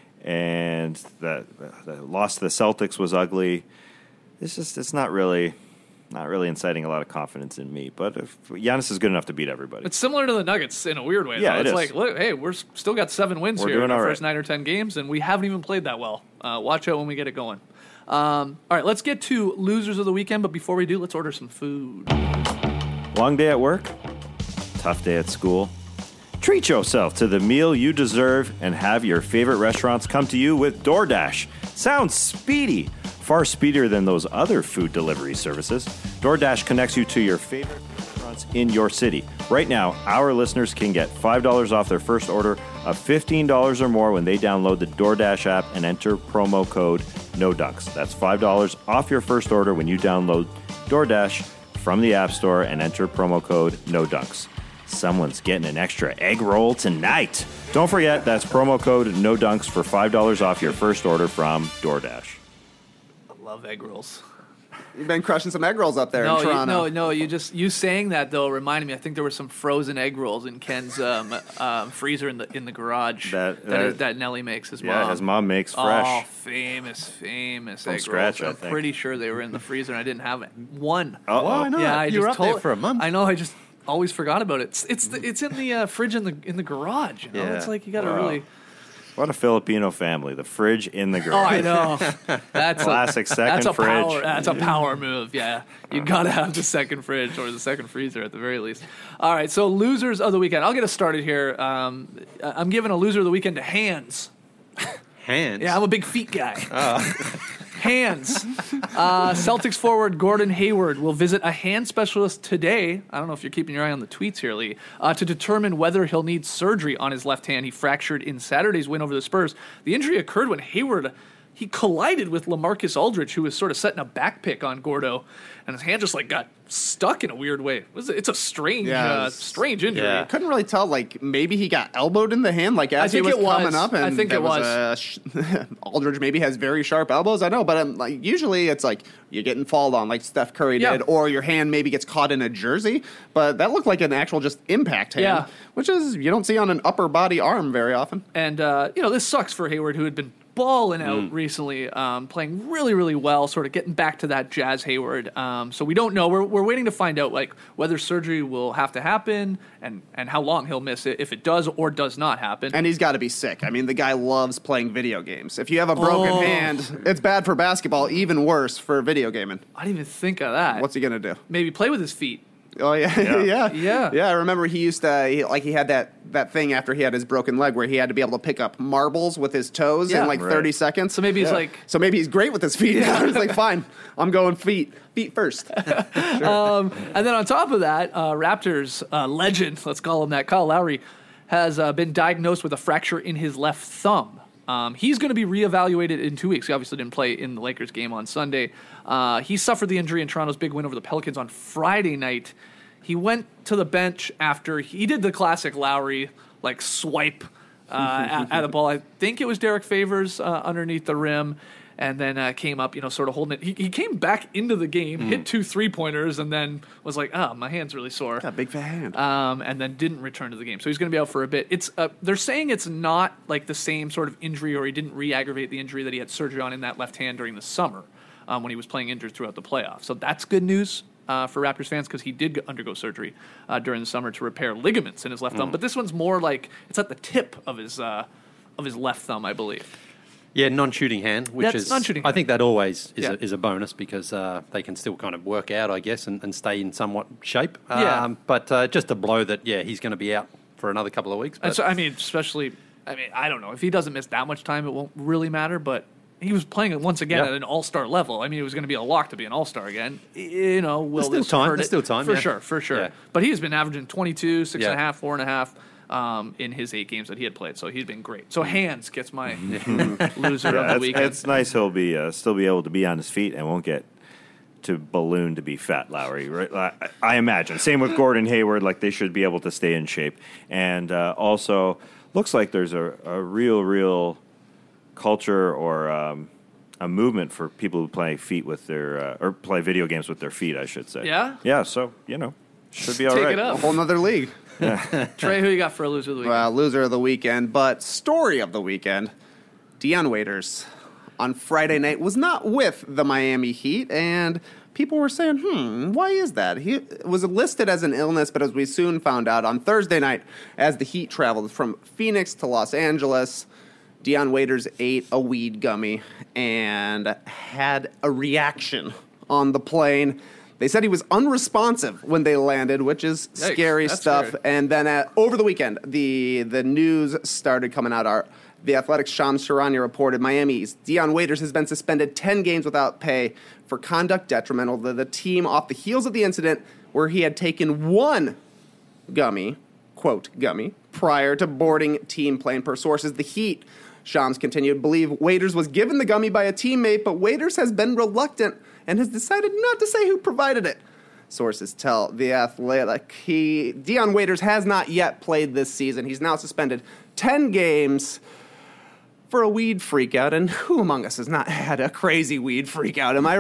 and the loss to the Celtics was ugly. It's not really inciting a lot of confidence in me. But if Giannis is good enough to beat everybody. It's similar to the Nuggets in a weird way. Yeah, it's like, look, hey, we're still got 7 wins here in our first 9 or 10 games, and we haven't even played that well. Watch out when we get it going. All right, let's get to losers of the weekend, but before we do, let's order some food. Long day at work? Tough day at school? Treat yourself to the meal you deserve and have your favorite restaurants come to you with DoorDash. Sounds speedy. Far speedier than those other food delivery services. DoorDash connects you to your favorite restaurants in your city. Right now, our listeners can get $5 off their first order of $15 or more when they download the DoorDash app and enter promo code NODUNKS. That's $5 off your first order when you download DoorDash from the App Store and enter promo code NODUNKS. Someone's getting an extra egg roll tonight. Don't forget, that's promo code NODUNKS for $5 off your first order from DoorDash. Love egg rolls. You've been crushing some egg rolls up there in Toronto. You saying that though reminded me. I think there were some frozen egg rolls in Ken's freezer in the garage that Nelly makes. His mom. Yeah, his mom makes fresh. Oh, famous egg scratch, rolls. I'm pretty sure they were in the freezer and I didn't have one. Why not? Yeah, you were up there for a month. I know. Always forgot about it. It's in the fridge in the garage. You know? Yeah. It's like you got to Wow. really. What a Filipino family. The fridge in the Oh, garage. I know. That's Classic second fridge. That's a power move. Yeah, you got to have the second fridge or the second freezer at the very least. All right, so losers of the weekend. I'll get us started here. I'm giving a loser of the weekend to Hands. Hands. Yeah, I'm a big feet guy. Hands. Celtics forward Gordon Hayward will visit a hand specialist today. I don't know if you're keeping your eye on the tweets here, Lee, to determine whether he'll need surgery on his left hand. He fractured in Saturday's win over the Spurs. The injury occurred when Hayward he collided with LaMarcus Aldridge, who was sort of setting a back pick on Gordo, and his hand just like got stuck in a weird way. It's a strange, strange injury. Yeah. Couldn't really tell. Like maybe he got elbowed in the hand, like as I he think was it was. coming up. And I think that it was. Aldridge maybe has very sharp elbows. I know, but like usually it's like you're getting falled on, like Steph Curry Yeah. did, or your hand maybe gets caught in a jersey. But that looked like an actual just impact hand, Yeah. which is you don't see on an upper body arm very often. And, this sucks for Hayward, who had been balling out recently, playing really, really well, sort of getting back to that Jazz Hayward. So we don't know. We're waiting to find out like whether surgery will have to happen and how long he'll miss it, if it does or does not happen. And he's got to be sick. I mean, the guy loves playing video games. If you have a broken hand, it's bad for basketball, even worse for video gaming. I didn't even think of that. What's he going to do? Maybe play with his feet. Oh yeah. Yeah. I remember he used to he had that thing after he had his broken leg where he had to be able to pick up marbles with his toes Yeah. in like 30 seconds. So maybe he's like, So maybe he's great with his feet. Yeah. He's like, fine, I'm going feet first. and then on top of that, Raptors legend, let's call him that, Kyle Lowry, has been diagnosed with a fracture in his left thumb. He's going to be reevaluated in 2 weeks. He obviously didn't play in the Lakers game on Sunday. He suffered the injury in Toronto's big win over the Pelicans on Friday night. He went to the bench after he did the classic Lowry like swipe at a ball. I think it was Derek Favors underneath the rim, and then came up, sort of holding it. He came back into the game, hit 2 3-pointers, and then was like, "Oh, my hand's really sore." Got a big fat hand. And then didn't return to the game. So he's going to be out for a bit. It's they're saying it's not like the same sort of injury, or he didn't re-aggravate the injury that he had surgery on in that left hand during the summer when he was playing injured throughout the playoffs. So that's good news for Raptors fans because he did undergo surgery during the summer to repair ligaments in his left thumb. But this one's more like it's at the tip of his left thumb, I believe. Yeah, non-shooting hand, which That's is non-shooting I think that always is, Yeah. is a bonus because they can still kind of work out, I guess, and stay in somewhat shape. Yeah. But just a blow that, he's going to be out for another couple of weeks. And But so, I don't know. If he doesn't miss that much time, it won't really matter, but he was playing once again Yeah. at an all-star level. I mean, it was going to be a lock to be an all-star again. Will still this time. hurt There's it? still time, For yeah. sure. Yeah. But he has been averaging 22, 6.5, Yeah. 4.5 in his 8 games that he had played, so he's been great. So Hands gets my loser of the it's, weekend. it's nice he'll be still be able to be on his feet and won't get to balloon to be fat, Lowry. Right? I imagine. Same with Gordon Hayward. Like they should be able to stay in shape. And also, looks like there's a real culture or a movement for people who play feet with their or play video games with their feet, I should say. Yeah? Yeah. So should be all Take right. it up. A whole nother league. Trey, who you got for a loser of the weekend? Well, loser of the weekend, but story of the weekend. Dion Waiters on Friday night was not with the Miami Heat, and people were saying, why is that? He was listed as an illness, but as we soon found out on Thursday night, as the Heat traveled from Phoenix to Los Angeles, Dion Waiters ate a weed gummy and had a reaction on the plane. They said he was unresponsive when they landed, which is Yikes, scary that's stuff. scary. And then over the weekend, the news started coming out. The Athletics' Shams Charania reported Miami's Dion Waiters has been suspended 10 games without pay for conduct detrimental to the team off the heels of the incident where he had taken one gummy, quote, gummy, prior to boarding team plane. Per sources, the Heat, Shams continued, believe Waiters was given the gummy by a teammate, but Waiters has been reluctant and has decided not to say who provided it. Sources tell The Athletic Dion Waiters has not yet played this season. He's now suspended 10 games for a weed freakout, and who among us has not had a crazy weed freakout, am I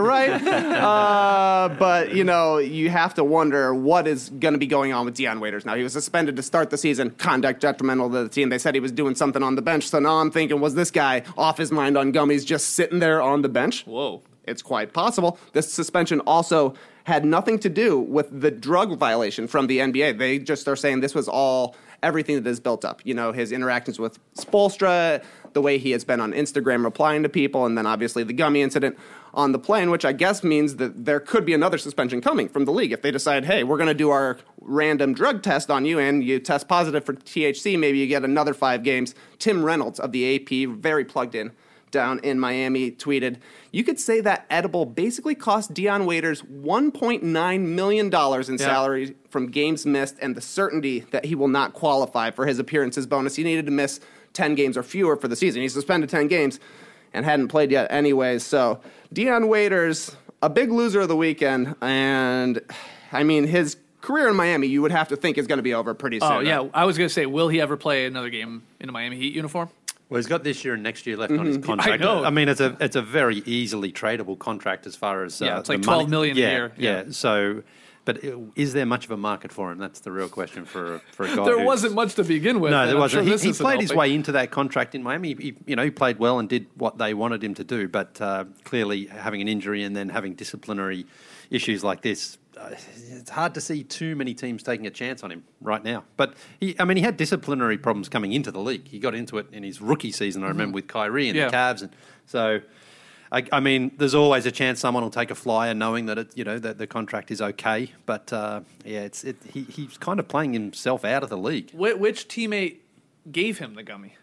right? But, you have to wonder what is going to be going on with Dion Waiters now. He was suspended to start the season, conduct detrimental to the team. They said he was doing something on the bench, so now I'm thinking, was this guy off his mind on gummies just sitting there on the bench? Whoa. It's quite possible. This suspension also had nothing to do with the drug violation from the NBA. They just are saying this was all everything that is built up. You know, his interactions with Spoelstra, the way he has been on Instagram replying to people, and then obviously the gummy incident on the plane, which I guess means that there could be another suspension coming from the league. If they decide, hey, we're going to do our random drug test on you and you test positive for THC, maybe you get another 5 games. Tim Reynolds of the AP, very plugged in, down in Miami, tweeted, you could say that edible basically cost Dion Waiters $1.9 million in salary from games missed and the certainty that he will not qualify for his appearances bonus. He needed to miss 10 games or fewer for the season. He suspended 10 games and hadn't played yet anyways. So Dion Waiters, a big loser of the weekend. And, I mean, his career in Miami, you would have to think is going to be over pretty soon. Oh, yeah. I was going to say, will he ever play another game in a Miami Heat uniform? Well, he's got this year and next year left on his contract. I know. I mean, it's a very easily tradable contract as far as it's like the $12 money. million a year. Yeah. So, but is there much of a market for him? That's the real question for a guy. There wasn't much to begin with. No, there wasn't. Sure He played his way into that contract in Miami. He played well and did what they wanted him to do. But clearly, having an injury and then having disciplinary issues like this, it's hard to see too many teams taking a chance on him right now. But he had disciplinary problems coming into the league. He got into it in his rookie season, I remember, with Kyrie and the Cavs, and so. I mean, there's always a chance someone will take a flyer, knowing that that the contract is okay. But he's kind of playing himself out of the league. Which teammate gave him the gummy?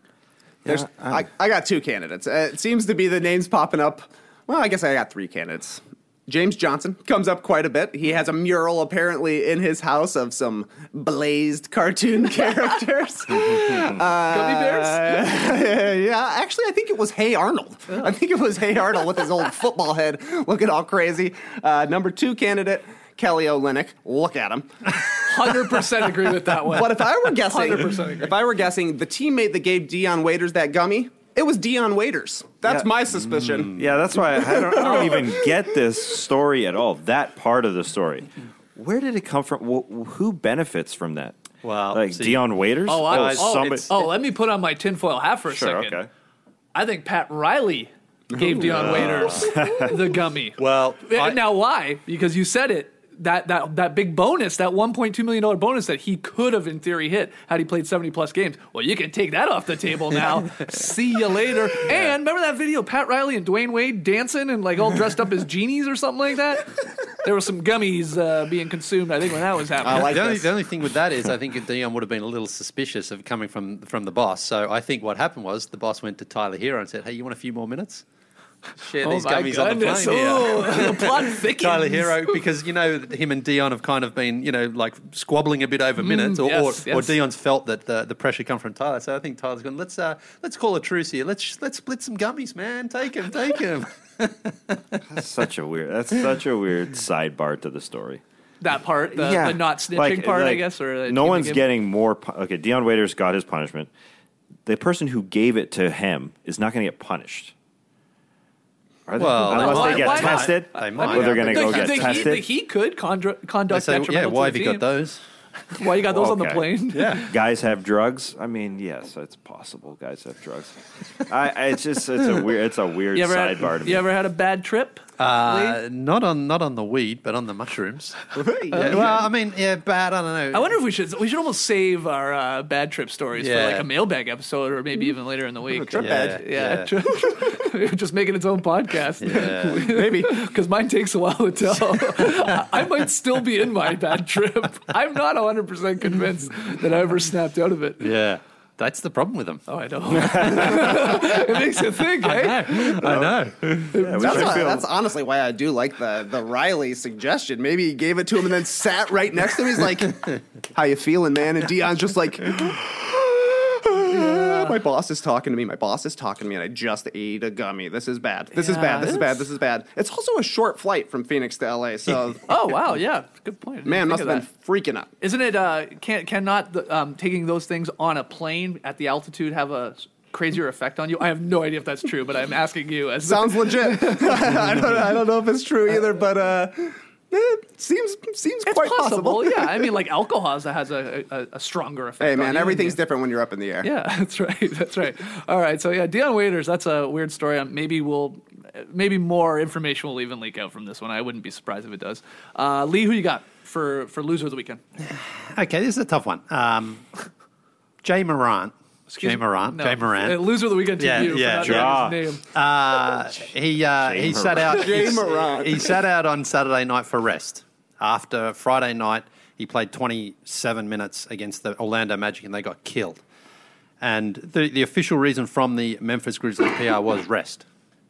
I got 2 candidates. It seems to be the names popping up. Well, I guess I got 3 candidates. James Johnson comes up quite a bit. He has a mural apparently in his house of some blazed cartoon characters. Gummy bears? Yeah, actually, I think it was Hey Arnold. I think it was Hey Arnold with his old football head looking all crazy. Number 2 candidate, Kelly Olynyk. Look at him. 100% agree with that one. But if I were guessing, 100% agree. the teammate that gave Dion Waiters that gummy, it was Dion Waiters. That's my suspicion. Yeah, that's why I don't even get this story at all, that part of the story. Where did it come from? Who benefits from that? Well, like Dion Waiters? Let me put on my tinfoil hat for a second. Okay. I think Pat Riley gave Dion Waiters the gummy. Well, now why? Because you said it. That big bonus, that $1.2 million bonus that he could have in theory hit had he played 70-plus games. Well, you can take that off the table now. See you later. And remember that video, Pat Riley and Dwayne Wade dancing and like all dressed up as genies or something like that? There were some gummies being consumed, I think, when that was happening. The only thing with that is I think Dion would have been a little suspicious of coming from the boss. So I think what happened was the boss went to Tyler Hero and said, hey, you want a few more minutes? Share these gummies on the plane here. The plot thickens. Tyler Hero, because him and Dion have kind of been like squabbling a bit over minutes, or Dion's felt that the pressure come from Tyler. So I think Tyler's going, let's call a truce here. Let's split some gummies, man. Take him. That's such a weird sidebar to the story. That part, the not snitching part, I guess, or no one's getting more. Okay, Dion Waiters got his punishment. The person who gave it to him is not going to get punished. Unless they get tested, they might. Or they're going to go get tested. He could conduct detrimental why to have the you got those? Why you got those on the plane? Yeah. Guys have drugs. I mean, yes, it's possible. Guys have drugs. It's a weird sidebar to me. You ever had a bad trip? Not on the weed, but on the mushrooms. Well, I mean, bad. I don't know. I wonder if we should almost save our bad trip stories for like a mailbag episode, or maybe even later in the week. Trip bag. Yeah. Just making its own podcast. Yeah. Maybe because mine takes a while to tell. I might still be in my bad trip. I'm not 100% convinced that I ever snapped out of it. Yeah. That's the problem with them. Oh, I know. It makes you think, eh? I know. That's honestly why I do like the Riley suggestion. Maybe he gave it to him and then sat right next to him. He's like, how you feeling, man? And Dion's just like, my boss is talking to me. And I just ate a gummy. This is bad. This is bad. It's also a short flight from Phoenix to LA. So oh, wow. Yeah. Good point. Man must have been freaking out. Isn't it, cannot taking those things on a plane at the altitude have a crazier effect on you? I have no idea if that's true, but I'm asking you. Sounds legit. I don't know if it's true either, but it seems quite possible. Yeah, I mean, like alcohol has a stronger effect. Hey, man, on you. everything's different when you're up in the air. Yeah, that's right. All right, so yeah, Dion Waiters, that's a weird story. Maybe we'll maybe more information will even leak out from this one. I wouldn't be surprised if it does. Lee, who you got for loser of the weekend? Okay, this is a tough one. Jay Morant. Jay Morant. Loser of the weekend to you. For not knowing his name. He sat out. Jay Morant. He sat out on Saturday night for rest. After Friday night, he played 27 minutes against the Orlando Magic, and they got killed. And the official reason from the Memphis Grizzlies PR was rest.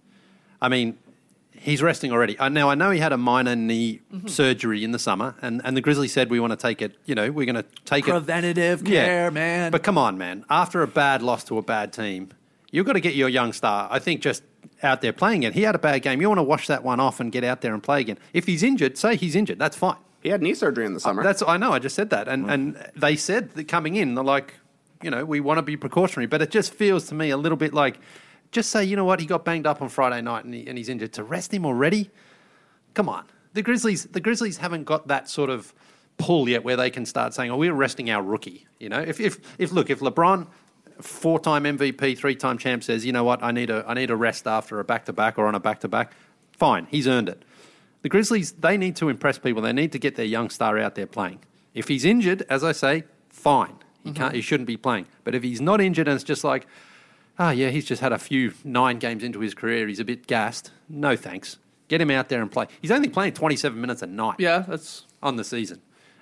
I mean, he's resting already. Now, I know he had a minor knee surgery in the summer, and the Grizzlies said, we want to take it, we're going to take preventative care, man. But come on, man. After a bad loss to a bad team, you've got to get your young star, I think, just out there playing it. He had a bad game. You want to wash that one off and get out there and play again. If he's injured, say he's injured. That's fine. He had knee surgery in the summer. I know. I just said that. And they said that coming in, they're like, we want to be precautionary. But it just feels to me a little bit like, just say, you know what, he got banged up on Friday night and he's injured. To rest him already? Come on. The Grizzlies haven't got that sort of pull yet where they can start saying, we're resting our rookie. If LeBron, 4-time MVP, 3-time champ, says, you know what, I need a rest after a back-to-back or on a back-to-back, fine, he's earned it. The Grizzlies, they need to impress people. They need to get their young star out there playing. If he's injured, as I say, fine. He shouldn't be playing. But if he's not injured and it's just like, he's just had a few 9 games into his career, he's a bit gassed, no thanks. Get him out there and play. He's only playing 27 minutes a night. Yeah, that's on the season.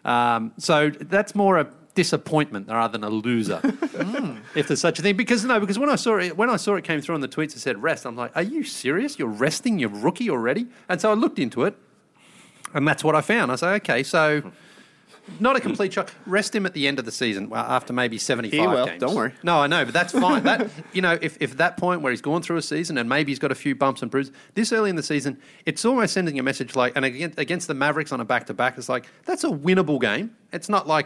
So that's more a disappointment rather than a loser, if there's such a thing. Because when I saw it came through on the tweets that said rest, I'm like, are you serious? You're resting your rookie already? And so I looked into it, and that's what I found. I say, okay, so not a complete shock. Rest him at the end of the season after maybe 75 he will. games. Don't worry. No, I know, but that's fine. That if that point where he's gone through a season and maybe he's got a few bumps and bruises, this early in the season, it's almost sending a message like, and against the Mavericks on a back-to-back, it's like, that's a winnable game. It's not like,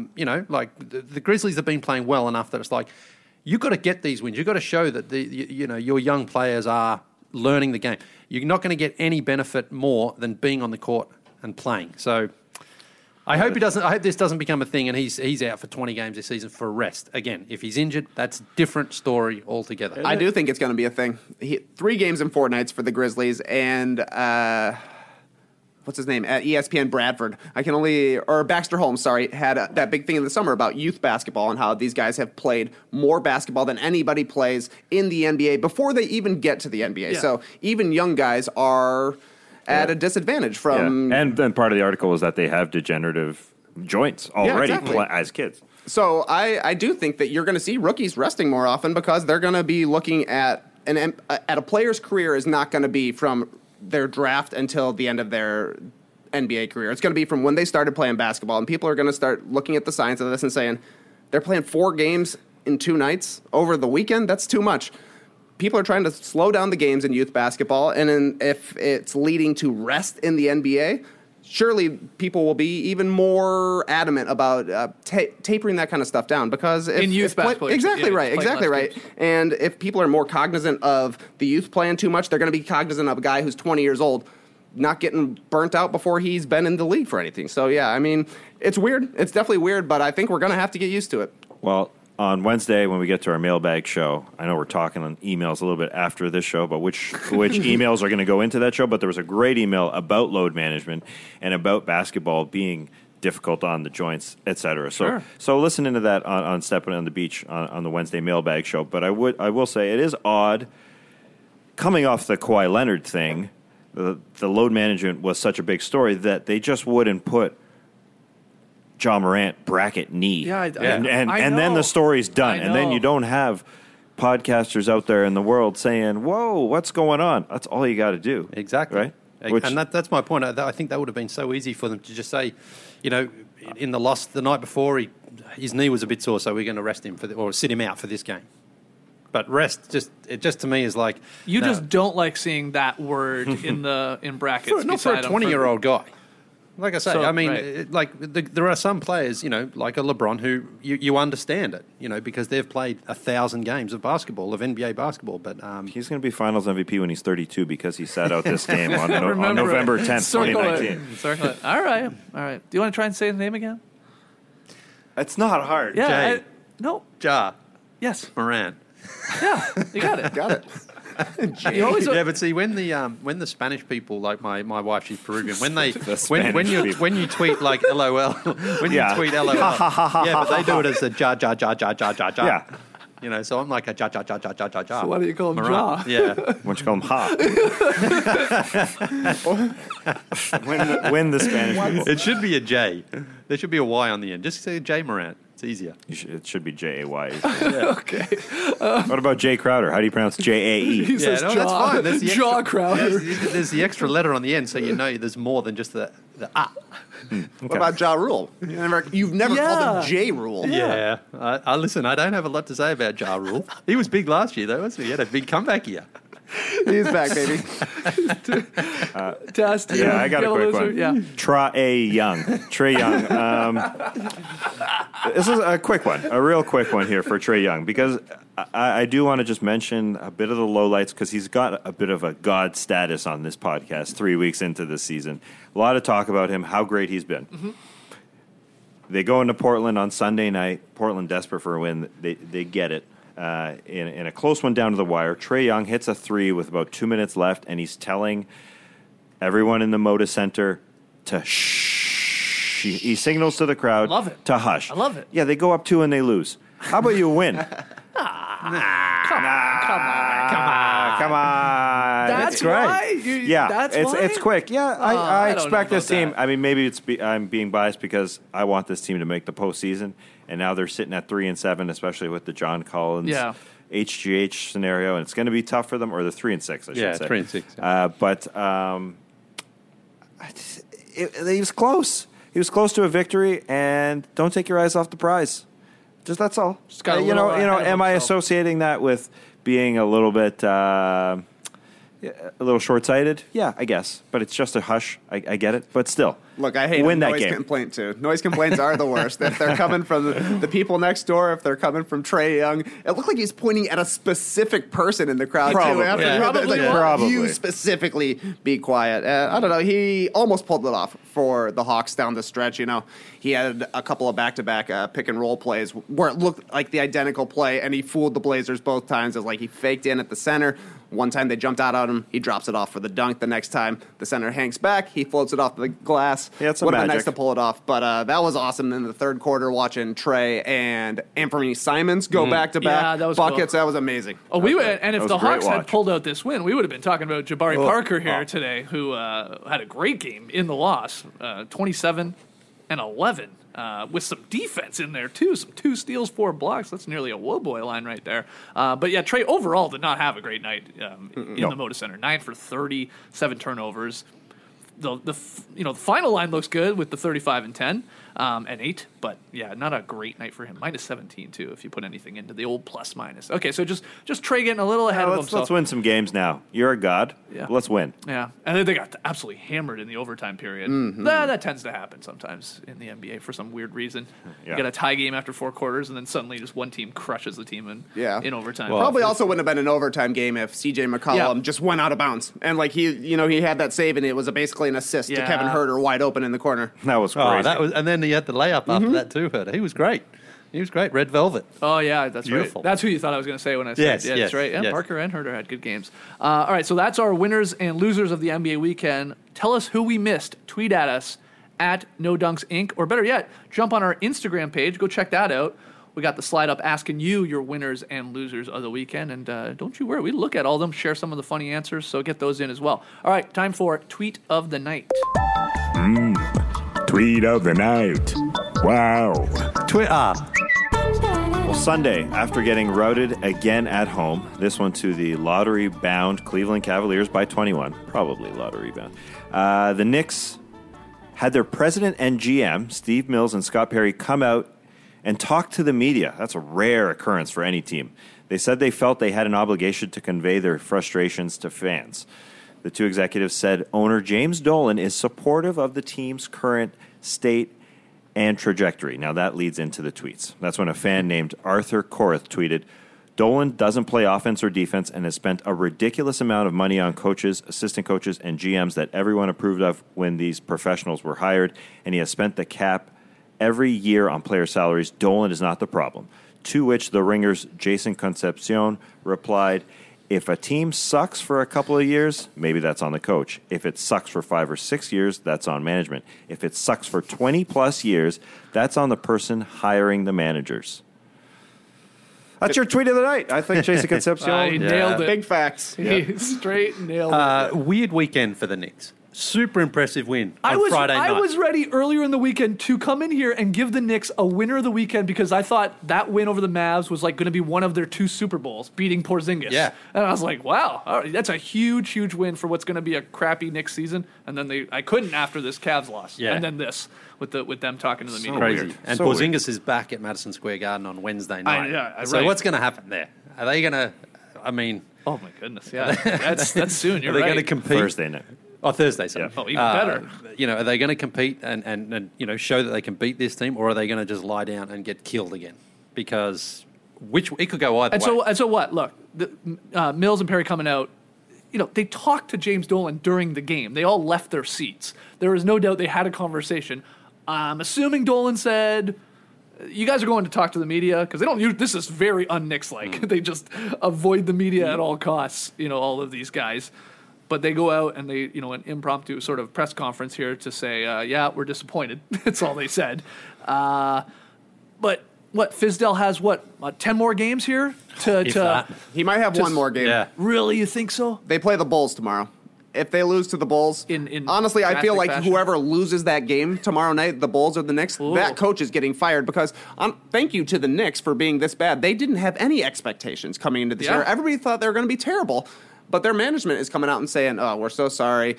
like the Grizzlies have been playing well enough that it's like, you've got to get these wins. You've got to show that your young players are learning the game. You're not going to get any benefit more than being on the court and playing. So I hope this doesn't become a thing and he's out for 20 games this season for rest. Again, if he's injured, that's a different story altogether. I do think it's going to be a thing. 3 games in 4 nights for the Grizzlies, and what's his name at ESPN Bradford? Baxter Holmes, had that big thing in the summer about youth basketball and how these guys have played more basketball than anybody plays in the NBA before they even get to the NBA. Yeah. So even young guys are at a disadvantage from... Yeah. And then part of the article is that they have degenerative joints already as kids. So I do think that you're going to see rookies resting more often because they're going to be looking at a player's career is not going to be from their draft until the end of their NBA career. It's going to be from when they started playing basketball, and people are going to start looking at the science of this and saying, they're playing 4 games in 2 nights over the weekend? That's too much. People are trying to slow down the games in youth basketball, and if it's leading to rest in the NBA, surely people will be even more adamant about tapering that kind of stuff down. Because in youth basketball, exactly right. And if people are more cognizant of the youth playing too much, they're going to be cognizant of a guy who's 20 years old not getting burnt out before he's been in the league for anything. So yeah, I mean, it's weird. It's definitely weird, but I think we're going to have to get used to it. Well, on Wednesday, when we get to our mailbag show, I know we're talking on emails a little bit after this show, but which emails are going to go into that show. But there was a great email about load management and about basketball being difficult on the joints, etc. So listen into that on Stepping on the Beach on the Wednesday mailbag show. But I will say it is odd coming off the Kawhi Leonard thing. The load management was such a big story that they just wouldn't put John Morant bracket knee. Yeah, and then the story's done. And then you don't have podcasters out there in the world saying, whoa, what's going on? That's all you got to do. Exactly. Right? And that's my point. I think that would have been so easy for them to just say, in the loss the night before, his knee was a bit sore, so we're going to rest him or sit him out for this game. But rest, just to me is like... You just don't like seeing that word in brackets. Not for a 20-year-old guy. Like I say, right. There are some players, like a LeBron, who you understand it, because they've played 1,000 games of basketball, of NBA basketball. But he's going to be Finals MVP when he's 32 because he sat out this game on November 10th, 2019. Circle it. All right. Do you want to try and say the name again? It's not hard. Yeah. No. Ja. Yes. Morant. Yeah, you got it. Got it. You always Yeah, but see, when the Spanish people, like my wife, she's Peruvian, when they Spanish when you tweet like LOL, when Yeah. you tweet LOL, yeah, but they do it as a ja ja ja ja ja ja ja. Yeah. You know, so I'm like a ja ja ja ja ja ja ja. So why do you call him Marat. Ja? Yeah. Why don't you call him Ha? when the Spanish people. It should be a J. There should be a Y on the end. Just say J Morant. It's easier. It should be J-A-Y. Okay. What about Jay Crowder? How do you pronounce J-A-E? He says no, jaw. that's fine. There's the Jaw extra- Crowder. There's the extra letter on the end, so you know there's more than just the ah. What about Ja Rule? You've never called him J Rule. Yeah. I listen. I don't have a lot to say about Ja Rule. He was big last year, though, wasn't he? He had a big comeback year. He's back, baby. Test. Yeah, I got a Yellow quick loser. one. Yeah. Trey Young. This is a quick one, a real quick one here for Trey Young, because I do want to just mention a bit of the lowlights, because he's got a bit of a god status on this podcast 3 weeks into this season. A lot of talk about him, how great he's been. Mm-hmm. They go into Portland on Sunday night. Portland desperate for a win. They get it. In a close one down to the wire, Trey Young hits a three with about 2 minutes left, and he's telling everyone in the Moda Center to shh. He signals to the crowd Love it. to hush. I love it. Yeah, they go up 2 and they lose. How about you win? Come on. That's That's great. why? That's why? It's quick. Yeah, I I don't expect know this about team. that. I mean, maybe I'm being biased because I want this team to make the postseason, and now they're sitting at 3-7, especially with the John Collins HGH scenario, and it's going to be tough for them. Or the 3-6, I should say. 3-6. Yeah. But he was close. He was close to a victory, and don't take your eyes off the prize. Just that's all. Just got a you know. little ahead of Am I himself. associating that with being a little bit a little short-sighted? Yeah, I guess. But it's just a hush. I get it. But still, Look, I hate win that noise game. complaint too. Noise complaints are the worst. If they're coming from the people next door, if they're coming from Trey Young, it looked like he's pointing at a specific person in the crowd Probably. too. After Yeah. like, Probably. Probably. You specifically be quiet. I don't know. He almost pulled it off for the Hawks down the stretch. You know, he had a couple of back-to-back pick and roll plays where it looked like the identical play, and he fooled the Blazers both times. It was like he faked in at the center. One time they jumped out on him, he drops it off for the dunk. The next time the center hangs back, he floats it off the glass. Yeah, it's some Would have been magic. nice to pull it off, but that was awesome. In the third quarter, watching Trey and Anthony Simons go back to Yeah, back that was buckets, cool. that was amazing. Oh, we would, and if was the a great Hawks had watch. pulled out this win, we would have been talking about Jabari Parker here today, who had a great game in the loss, 27 and 11, with some defense in there too, some 2 steals, 4 blocks. That's nearly a Woboy line right there. But yeah, Trey overall did not have a great night in the Moda Center. 9 for 30, 7 turnovers. The final line looks good with the 35 and 10 and 8, but yeah, not a great night for him. -17 too, if you put anything into the old plus minus. Okay, so just Trey getting a little ahead of himself. Let's win some games now. You're a god. Yeah. Let's win. Yeah, and then they got absolutely hammered in the overtime period. That tends to happen sometimes in the NBA for some weird reason. Yeah. You get a tie game after 4 quarters, and then suddenly just one team crushes the team in overtime. Probably also wouldn't have been an overtime game if CJ McCollum just went out of bounds. And like he had that save, and it was basically an assist to Yeah. Kevin Huerter wide open in the corner. That was crazy. Oh, that was, and then he had the layup after that too. Hurt. He was great. He was great. Red Velvet. Oh, yeah, that's Beautiful. right. That's who you thought I was going to say when I said Yes, yeah, yes, that's right. Yeah, yes. Parker and Herter had good games. All right, so that's our winners and losers of the NBA weekend. Tell us who we missed. Tweet at us at No Dunks Inc. Or better yet, jump on our Instagram page. Go check that out. We got the slide up asking you your winners and losers of the weekend. And don't you worry, we look at all of them, share some of the funny answers, so get those in as well. All right, time for Tweet of the Night. Tweet of the night. Wow. Twitter. Well, Sunday, after getting routed again at home, this one to the lottery-bound Cleveland Cavaliers by 21, probably lottery-bound, the Knicks had their president and GM, Steve Mills and Scott Perry, come out and talk to the media. That's a rare occurrence for any team. They said they felt they had an obligation to convey their frustrations to fans. The two executives said owner James Dolan is supportive of the team's current state and trajectory. Now that leads into the tweets. That's when a fan named Arthur Korth tweeted, Dolan doesn't play offense or defense and has spent a ridiculous amount of money on coaches, assistant coaches, and GMs that everyone approved of when these professionals were hired, and he has spent the cap every year on player salaries. Dolan is not the problem. To which the Ringer's Jason Concepcion replied, If a team sucks for a couple of years, maybe that's on the coach. If it sucks for 5 or 6 years, that's on management. If it sucks for 20-plus years, that's on the person hiring the managers. That's your tweet of the night. I think Jason Concepcion He nailed it. Big facts. He straight nailed it. Weird weekend for the Knicks. Super impressive win I on Friday night. was ready earlier in the weekend to come in here and give the Knicks a winner of the weekend because I thought that win over the Mavs was like going to be one of their 2 Super Bowls, beating Porzingis. Yeah. And I was like, wow, all right, that's a huge, huge win for what's going to be a crappy Knicks season. And then I couldn't after this Cavs loss. Yeah. And then this with them talking to the media. Crazy. Weird. And So Porzingis is back at Madison Square Garden on Wednesday night. So right. what's going to happen there? Are they going to? I mean, Oh my goodness, yeah, that's soon. You're are they right. going to compete? Thursday night. Oh, Thursday, sorry. Yeah. Oh, even better. Are they going to compete and show that they can beat this team, or are they going to just lie down and get killed again? Because it could go either way. And so what? Look, Mills and Perry coming out. They talked to James Dolan during the game. They all left their seats. There was no doubt they had a conversation. I'm assuming Dolan said, "You guys are going to talk to the media," because they don't use this is very un-Knicks-like. They just avoid the media at all costs. All of these guys. But they go out and they, an impromptu sort of press conference here to say, yeah, we're disappointed. That's all they said. But Fizdale has 10 more games here? He might have one more game. Yeah. Really, you think so? They play the Bulls tomorrow. If they lose to the Bulls, honestly, I feel like drastic fashion? whoever loses that game tomorrow night, the Bulls or the Knicks, that coach is getting fired because thank you to the Knicks for being this bad. They didn't have any expectations coming into this year. Everybody thought they were going to be terrible. But their management is coming out and saying, oh, we're so sorry.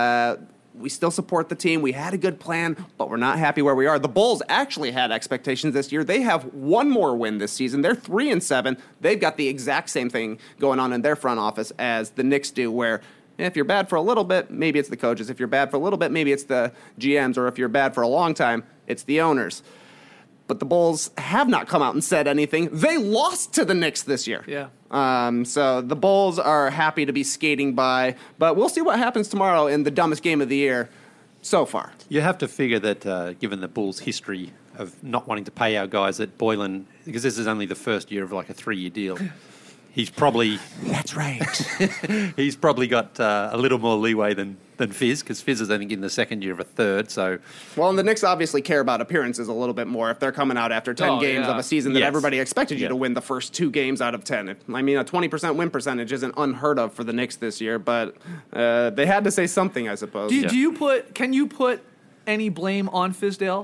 We still support the team. We had a good plan, but we're not happy where we are. The Bulls actually had expectations this year. They have one more win this season. They're 3-7. They've got the exact same thing going on in their front office as the Knicks do, where if you're bad for a little bit, maybe it's the coaches. If you're bad for a little bit, maybe it's the GMs. Or if you're bad for a long time, it's the owners. But the Bulls have not come out and said anything. They lost to the Knicks this year. Yeah. So the Bulls are happy to be skating by, but we'll see what happens tomorrow in the dumbest game of the year so far. You have to figure that given the Bulls' history of not wanting to pay our guys, that Boylan, because this is only the first year of like a 3-year deal, he's probably... That's right. He's probably got a little more leeway than Fizz, because Fizz is, I think, in the second year of a third. So, well, and the Knicks obviously care about appearances a little bit more if they're coming out after 10 games of a season that everybody expected you to win the first 2 games out of 10. I mean, a 20% win percentage isn't unheard of for the Knicks this year, but they had to say something, I suppose. Can you put any blame on Fizdale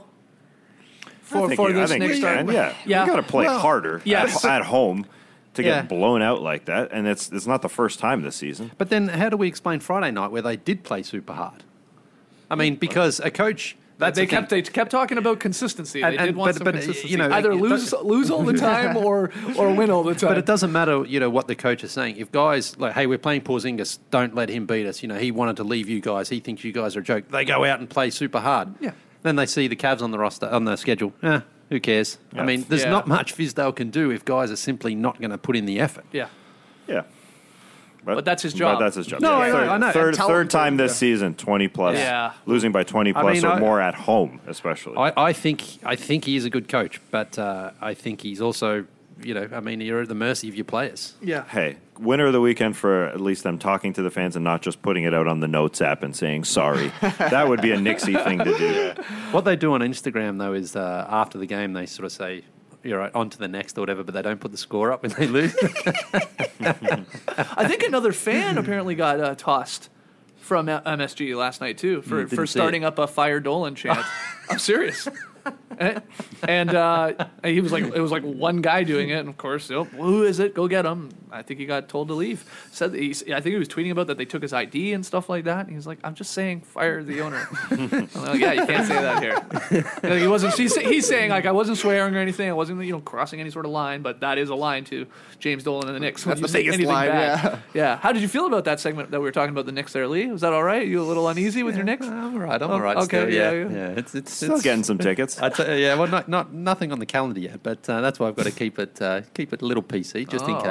for this Knicks start? Yeah. You got to play harder at home to get blown out like that, and it's not the first time this season. But then how do we explain Friday night where they did play super hard? I mean, because a coach... They kept talking about consistency. They did want some consistency. Either lose all the time or win all the time. But it doesn't matter, what the coach is saying. If guys like, hey, we're playing Porzingis, don't let him beat us. He wanted to leave you guys. He thinks you guys are a joke. They go out and play super hard. Yeah. Then they see the Cavs on the schedule. Who cares? Yeah. I mean, there's not much Fizdale can do if guys are simply not going to put in the effort. Yeah. Yeah. But that's his job. No, I know. Third time this season, 20 plus. Yeah. Losing by 20 plus or more at home, especially. I think he is a good coach, but I think he's also, you're at the mercy of your players. Yeah. Hey, winner of the weekend for at least them talking to the fans and not just putting it out on the Notes app and saying sorry. That would be a Knicksy thing to do. What they do on Instagram, though, is after the game, they sort of say, you're right, on to the next or whatever, but they don't put the score up when they lose. I think another fan apparently got tossed from MSG last night, too, for starting up a Fire Dolan chant. I'm serious. And he was like, it was like one guy doing it, and of course, who is it? Go get him. I think he got told to leave. I think he was tweeting about that they took his ID and stuff like that. And he was like, I'm just saying, fire the owner. I'm like, yeah, you can't say that here. He wasn't. He's saying like I wasn't swearing or anything. I wasn't crossing any sort of line, but that is a line to James Dolan and the Knicks. That's the biggest line. Bad. Yeah. How did you feel about that segment that we were talking about the Knicks there, Lee? Was that all right? You a little uneasy with your Knicks? I'm all right. Okay. Still, yeah. It's still getting some tickets. Well, not nothing on the calendar yet, but that's why I've got to keep it a little PC just in case. My buddy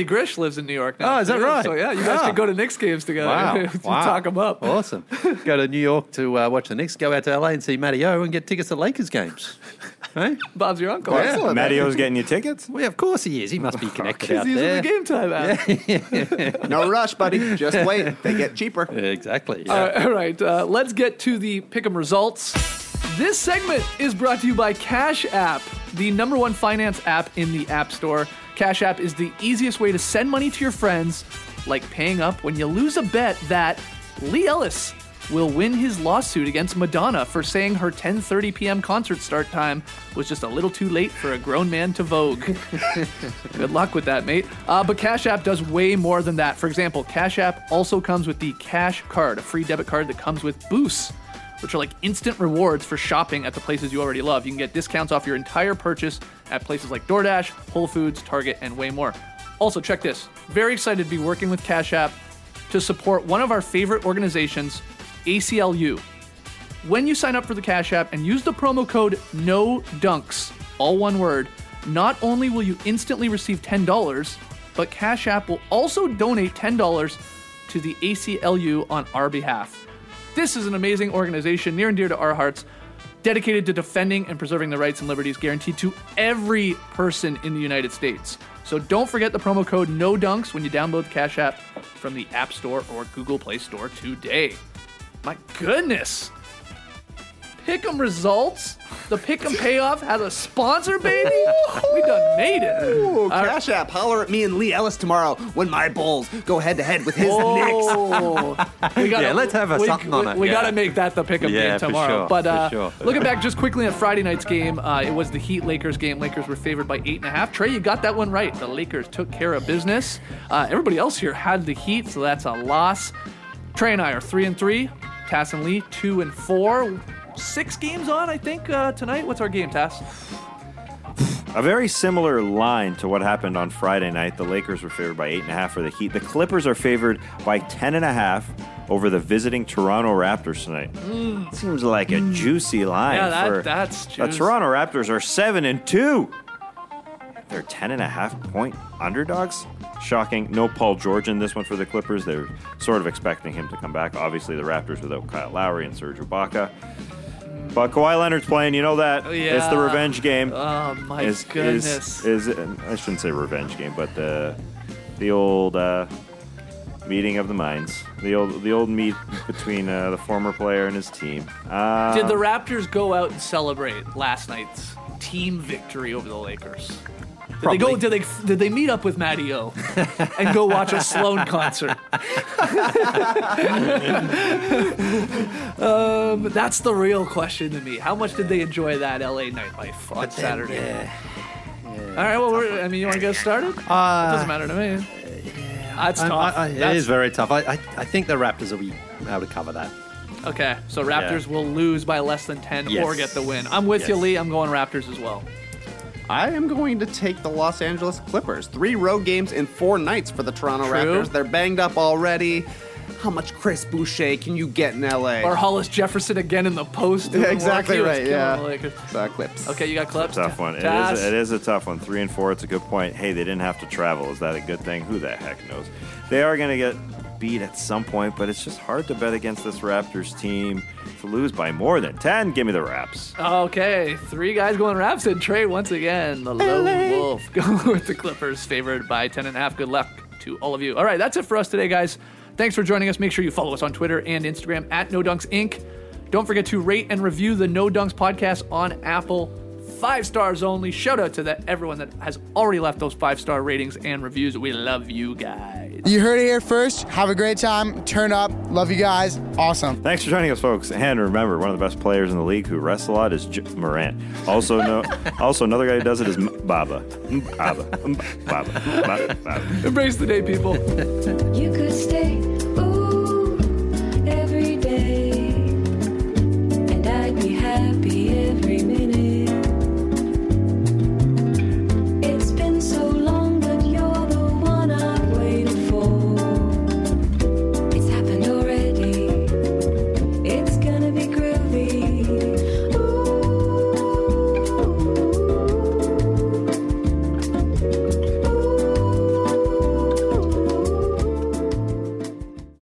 Grish lives in New York now. Oh, is that right? So, yeah, you guys can go to Knicks games together. Wow. Talk them up. Awesome. Go to New York to watch the Knicks, go out to LA and see Matty O and get tickets to Lakers games. Hey? Bob's your uncle. Yeah. Matty O's getting you tickets? Well, of course he is. He must be connected out He's using there. the Game Time app. No rush, buddy. Just wait. They get cheaper. Exactly. Yeah. All right, let's get to the Pick'em results. This segment is brought to you by Cash App, the #1 finance app in the App Store. Cash App is the easiest way to send money to your friends, like paying up when you lose a bet that Lee Ellis will win his lawsuit against Madonna for saying her 10:30 p.m. concert start time was just a little too late for a grown man to vogue. Good luck with that, mate. But Cash App does way more than that. For example, Cash App also comes with the Cash Card, a free debit card that comes with boosts, which are like instant rewards for shopping at the places you already love. You can get discounts off your entire purchase at places like DoorDash, Whole Foods, Target, and way more. Also, check this. Very excited to be working with Cash App to support one of our favorite organizations, ACLU. When you sign up for the Cash App and use the promo code NODUNKS, all one word, not only will you instantly receive $10, but Cash App will also donate $10 to the ACLU on our behalf. This is an amazing organization near and dear to our hearts, dedicated to defending and preserving the rights and liberties guaranteed to every person in the United States. So don't forget the promo code NODUNKS when you download the Cash App from the App Store or Google Play Store today. My goodness. Pick'em results. The Pick'em Payoff has a sponsor, baby. We done made it. Ooh, Cash App, holler at me and Lee Ellis tomorrow when my Bulls go head-to-head with his Knicks. Let's have something on it. We got to make that the Pick'em game tomorrow. For sure, but looking back just quickly at Friday night's game, it was the Heat-Lakers game. Lakers were favored by 8.5. Trey, you got that one right. The Lakers took care of business. Everybody else here had the Heat, so that's a loss. Trey and I are 3-3. Tass and Lee 2-4. 6 games on, I think, tonight. What's our game, Tass? A very similar line to what happened on Friday night. The Lakers were favored by 8.5 for the Heat. The Clippers are favored by 10.5 over the visiting Toronto Raptors tonight. Seems like a juicy line. Yeah, that's juicy. The Toronto Raptors are 7-2. They're 10.5 point underdogs. Shocking. No Paul George in this one for the Clippers. They're sort of expecting him to come back. Obviously, the Raptors without Kyle Lowry and Serge Ibaka. But Kawhi Leonard's playing. You know that. Yeah. It's the revenge game. Oh, my goodness. I shouldn't say revenge game, but the old meeting of the minds. The old meet between the former player and his team. Did the Raptors go out and celebrate last night's team victory over the Lakers? Did they meet up with Matty O and go watch a Sloan concert? That's the real question to me. How much did they enjoy that LA nightlife on Saturday? Yeah. All right, well, you want to get started? It doesn't matter to me. That's tough. It is very tough. I think the Raptors will be able to cover that. Okay, so Raptors will lose by less than 10 Yes. or get the win. I'm with you, Lee. I'm going Raptors as well. I am going to take the Los Angeles Clippers. 3 road games in 4 nights for the Toronto True. Raptors. They're banged up already. How much Chris Boucher can you get in LA? Or Hollis Jefferson again in the post. doing Exactly work. He was right, killing yeah. the Lakers. Clips. Okay, you got clips? Tough one. Tass? It is a tough one. 3-4. It's a good point. Hey, they didn't have to travel. Is that a good thing? Who the heck knows? They are going to get beat at some point, but it's just hard to bet against this Raptors team. To lose by more than 10, give me the Raps. Okay, 3 guys going Raps and Trey once again. The lone wolf going with the Clippers, favored by 10.5. Good luck to all of you. All right, that's it for us today, guys. Thanks for joining us. Make sure you follow us on Twitter and Instagram at NoDunks Inc. Don't forget to rate and review the No Dunks podcast on Apple. 5 stars only. Shout out to everyone that has already left those 5-star ratings and reviews. We love you guys. You heard it here first. Have a great time. Turn up. Love you guys. Awesome. Thanks for joining us, folks. And remember, one of the best players in the league who rests a lot is Morant. Also, another guy who does it is Baba. Baba. Embrace the day, people. You could stay. Ooh.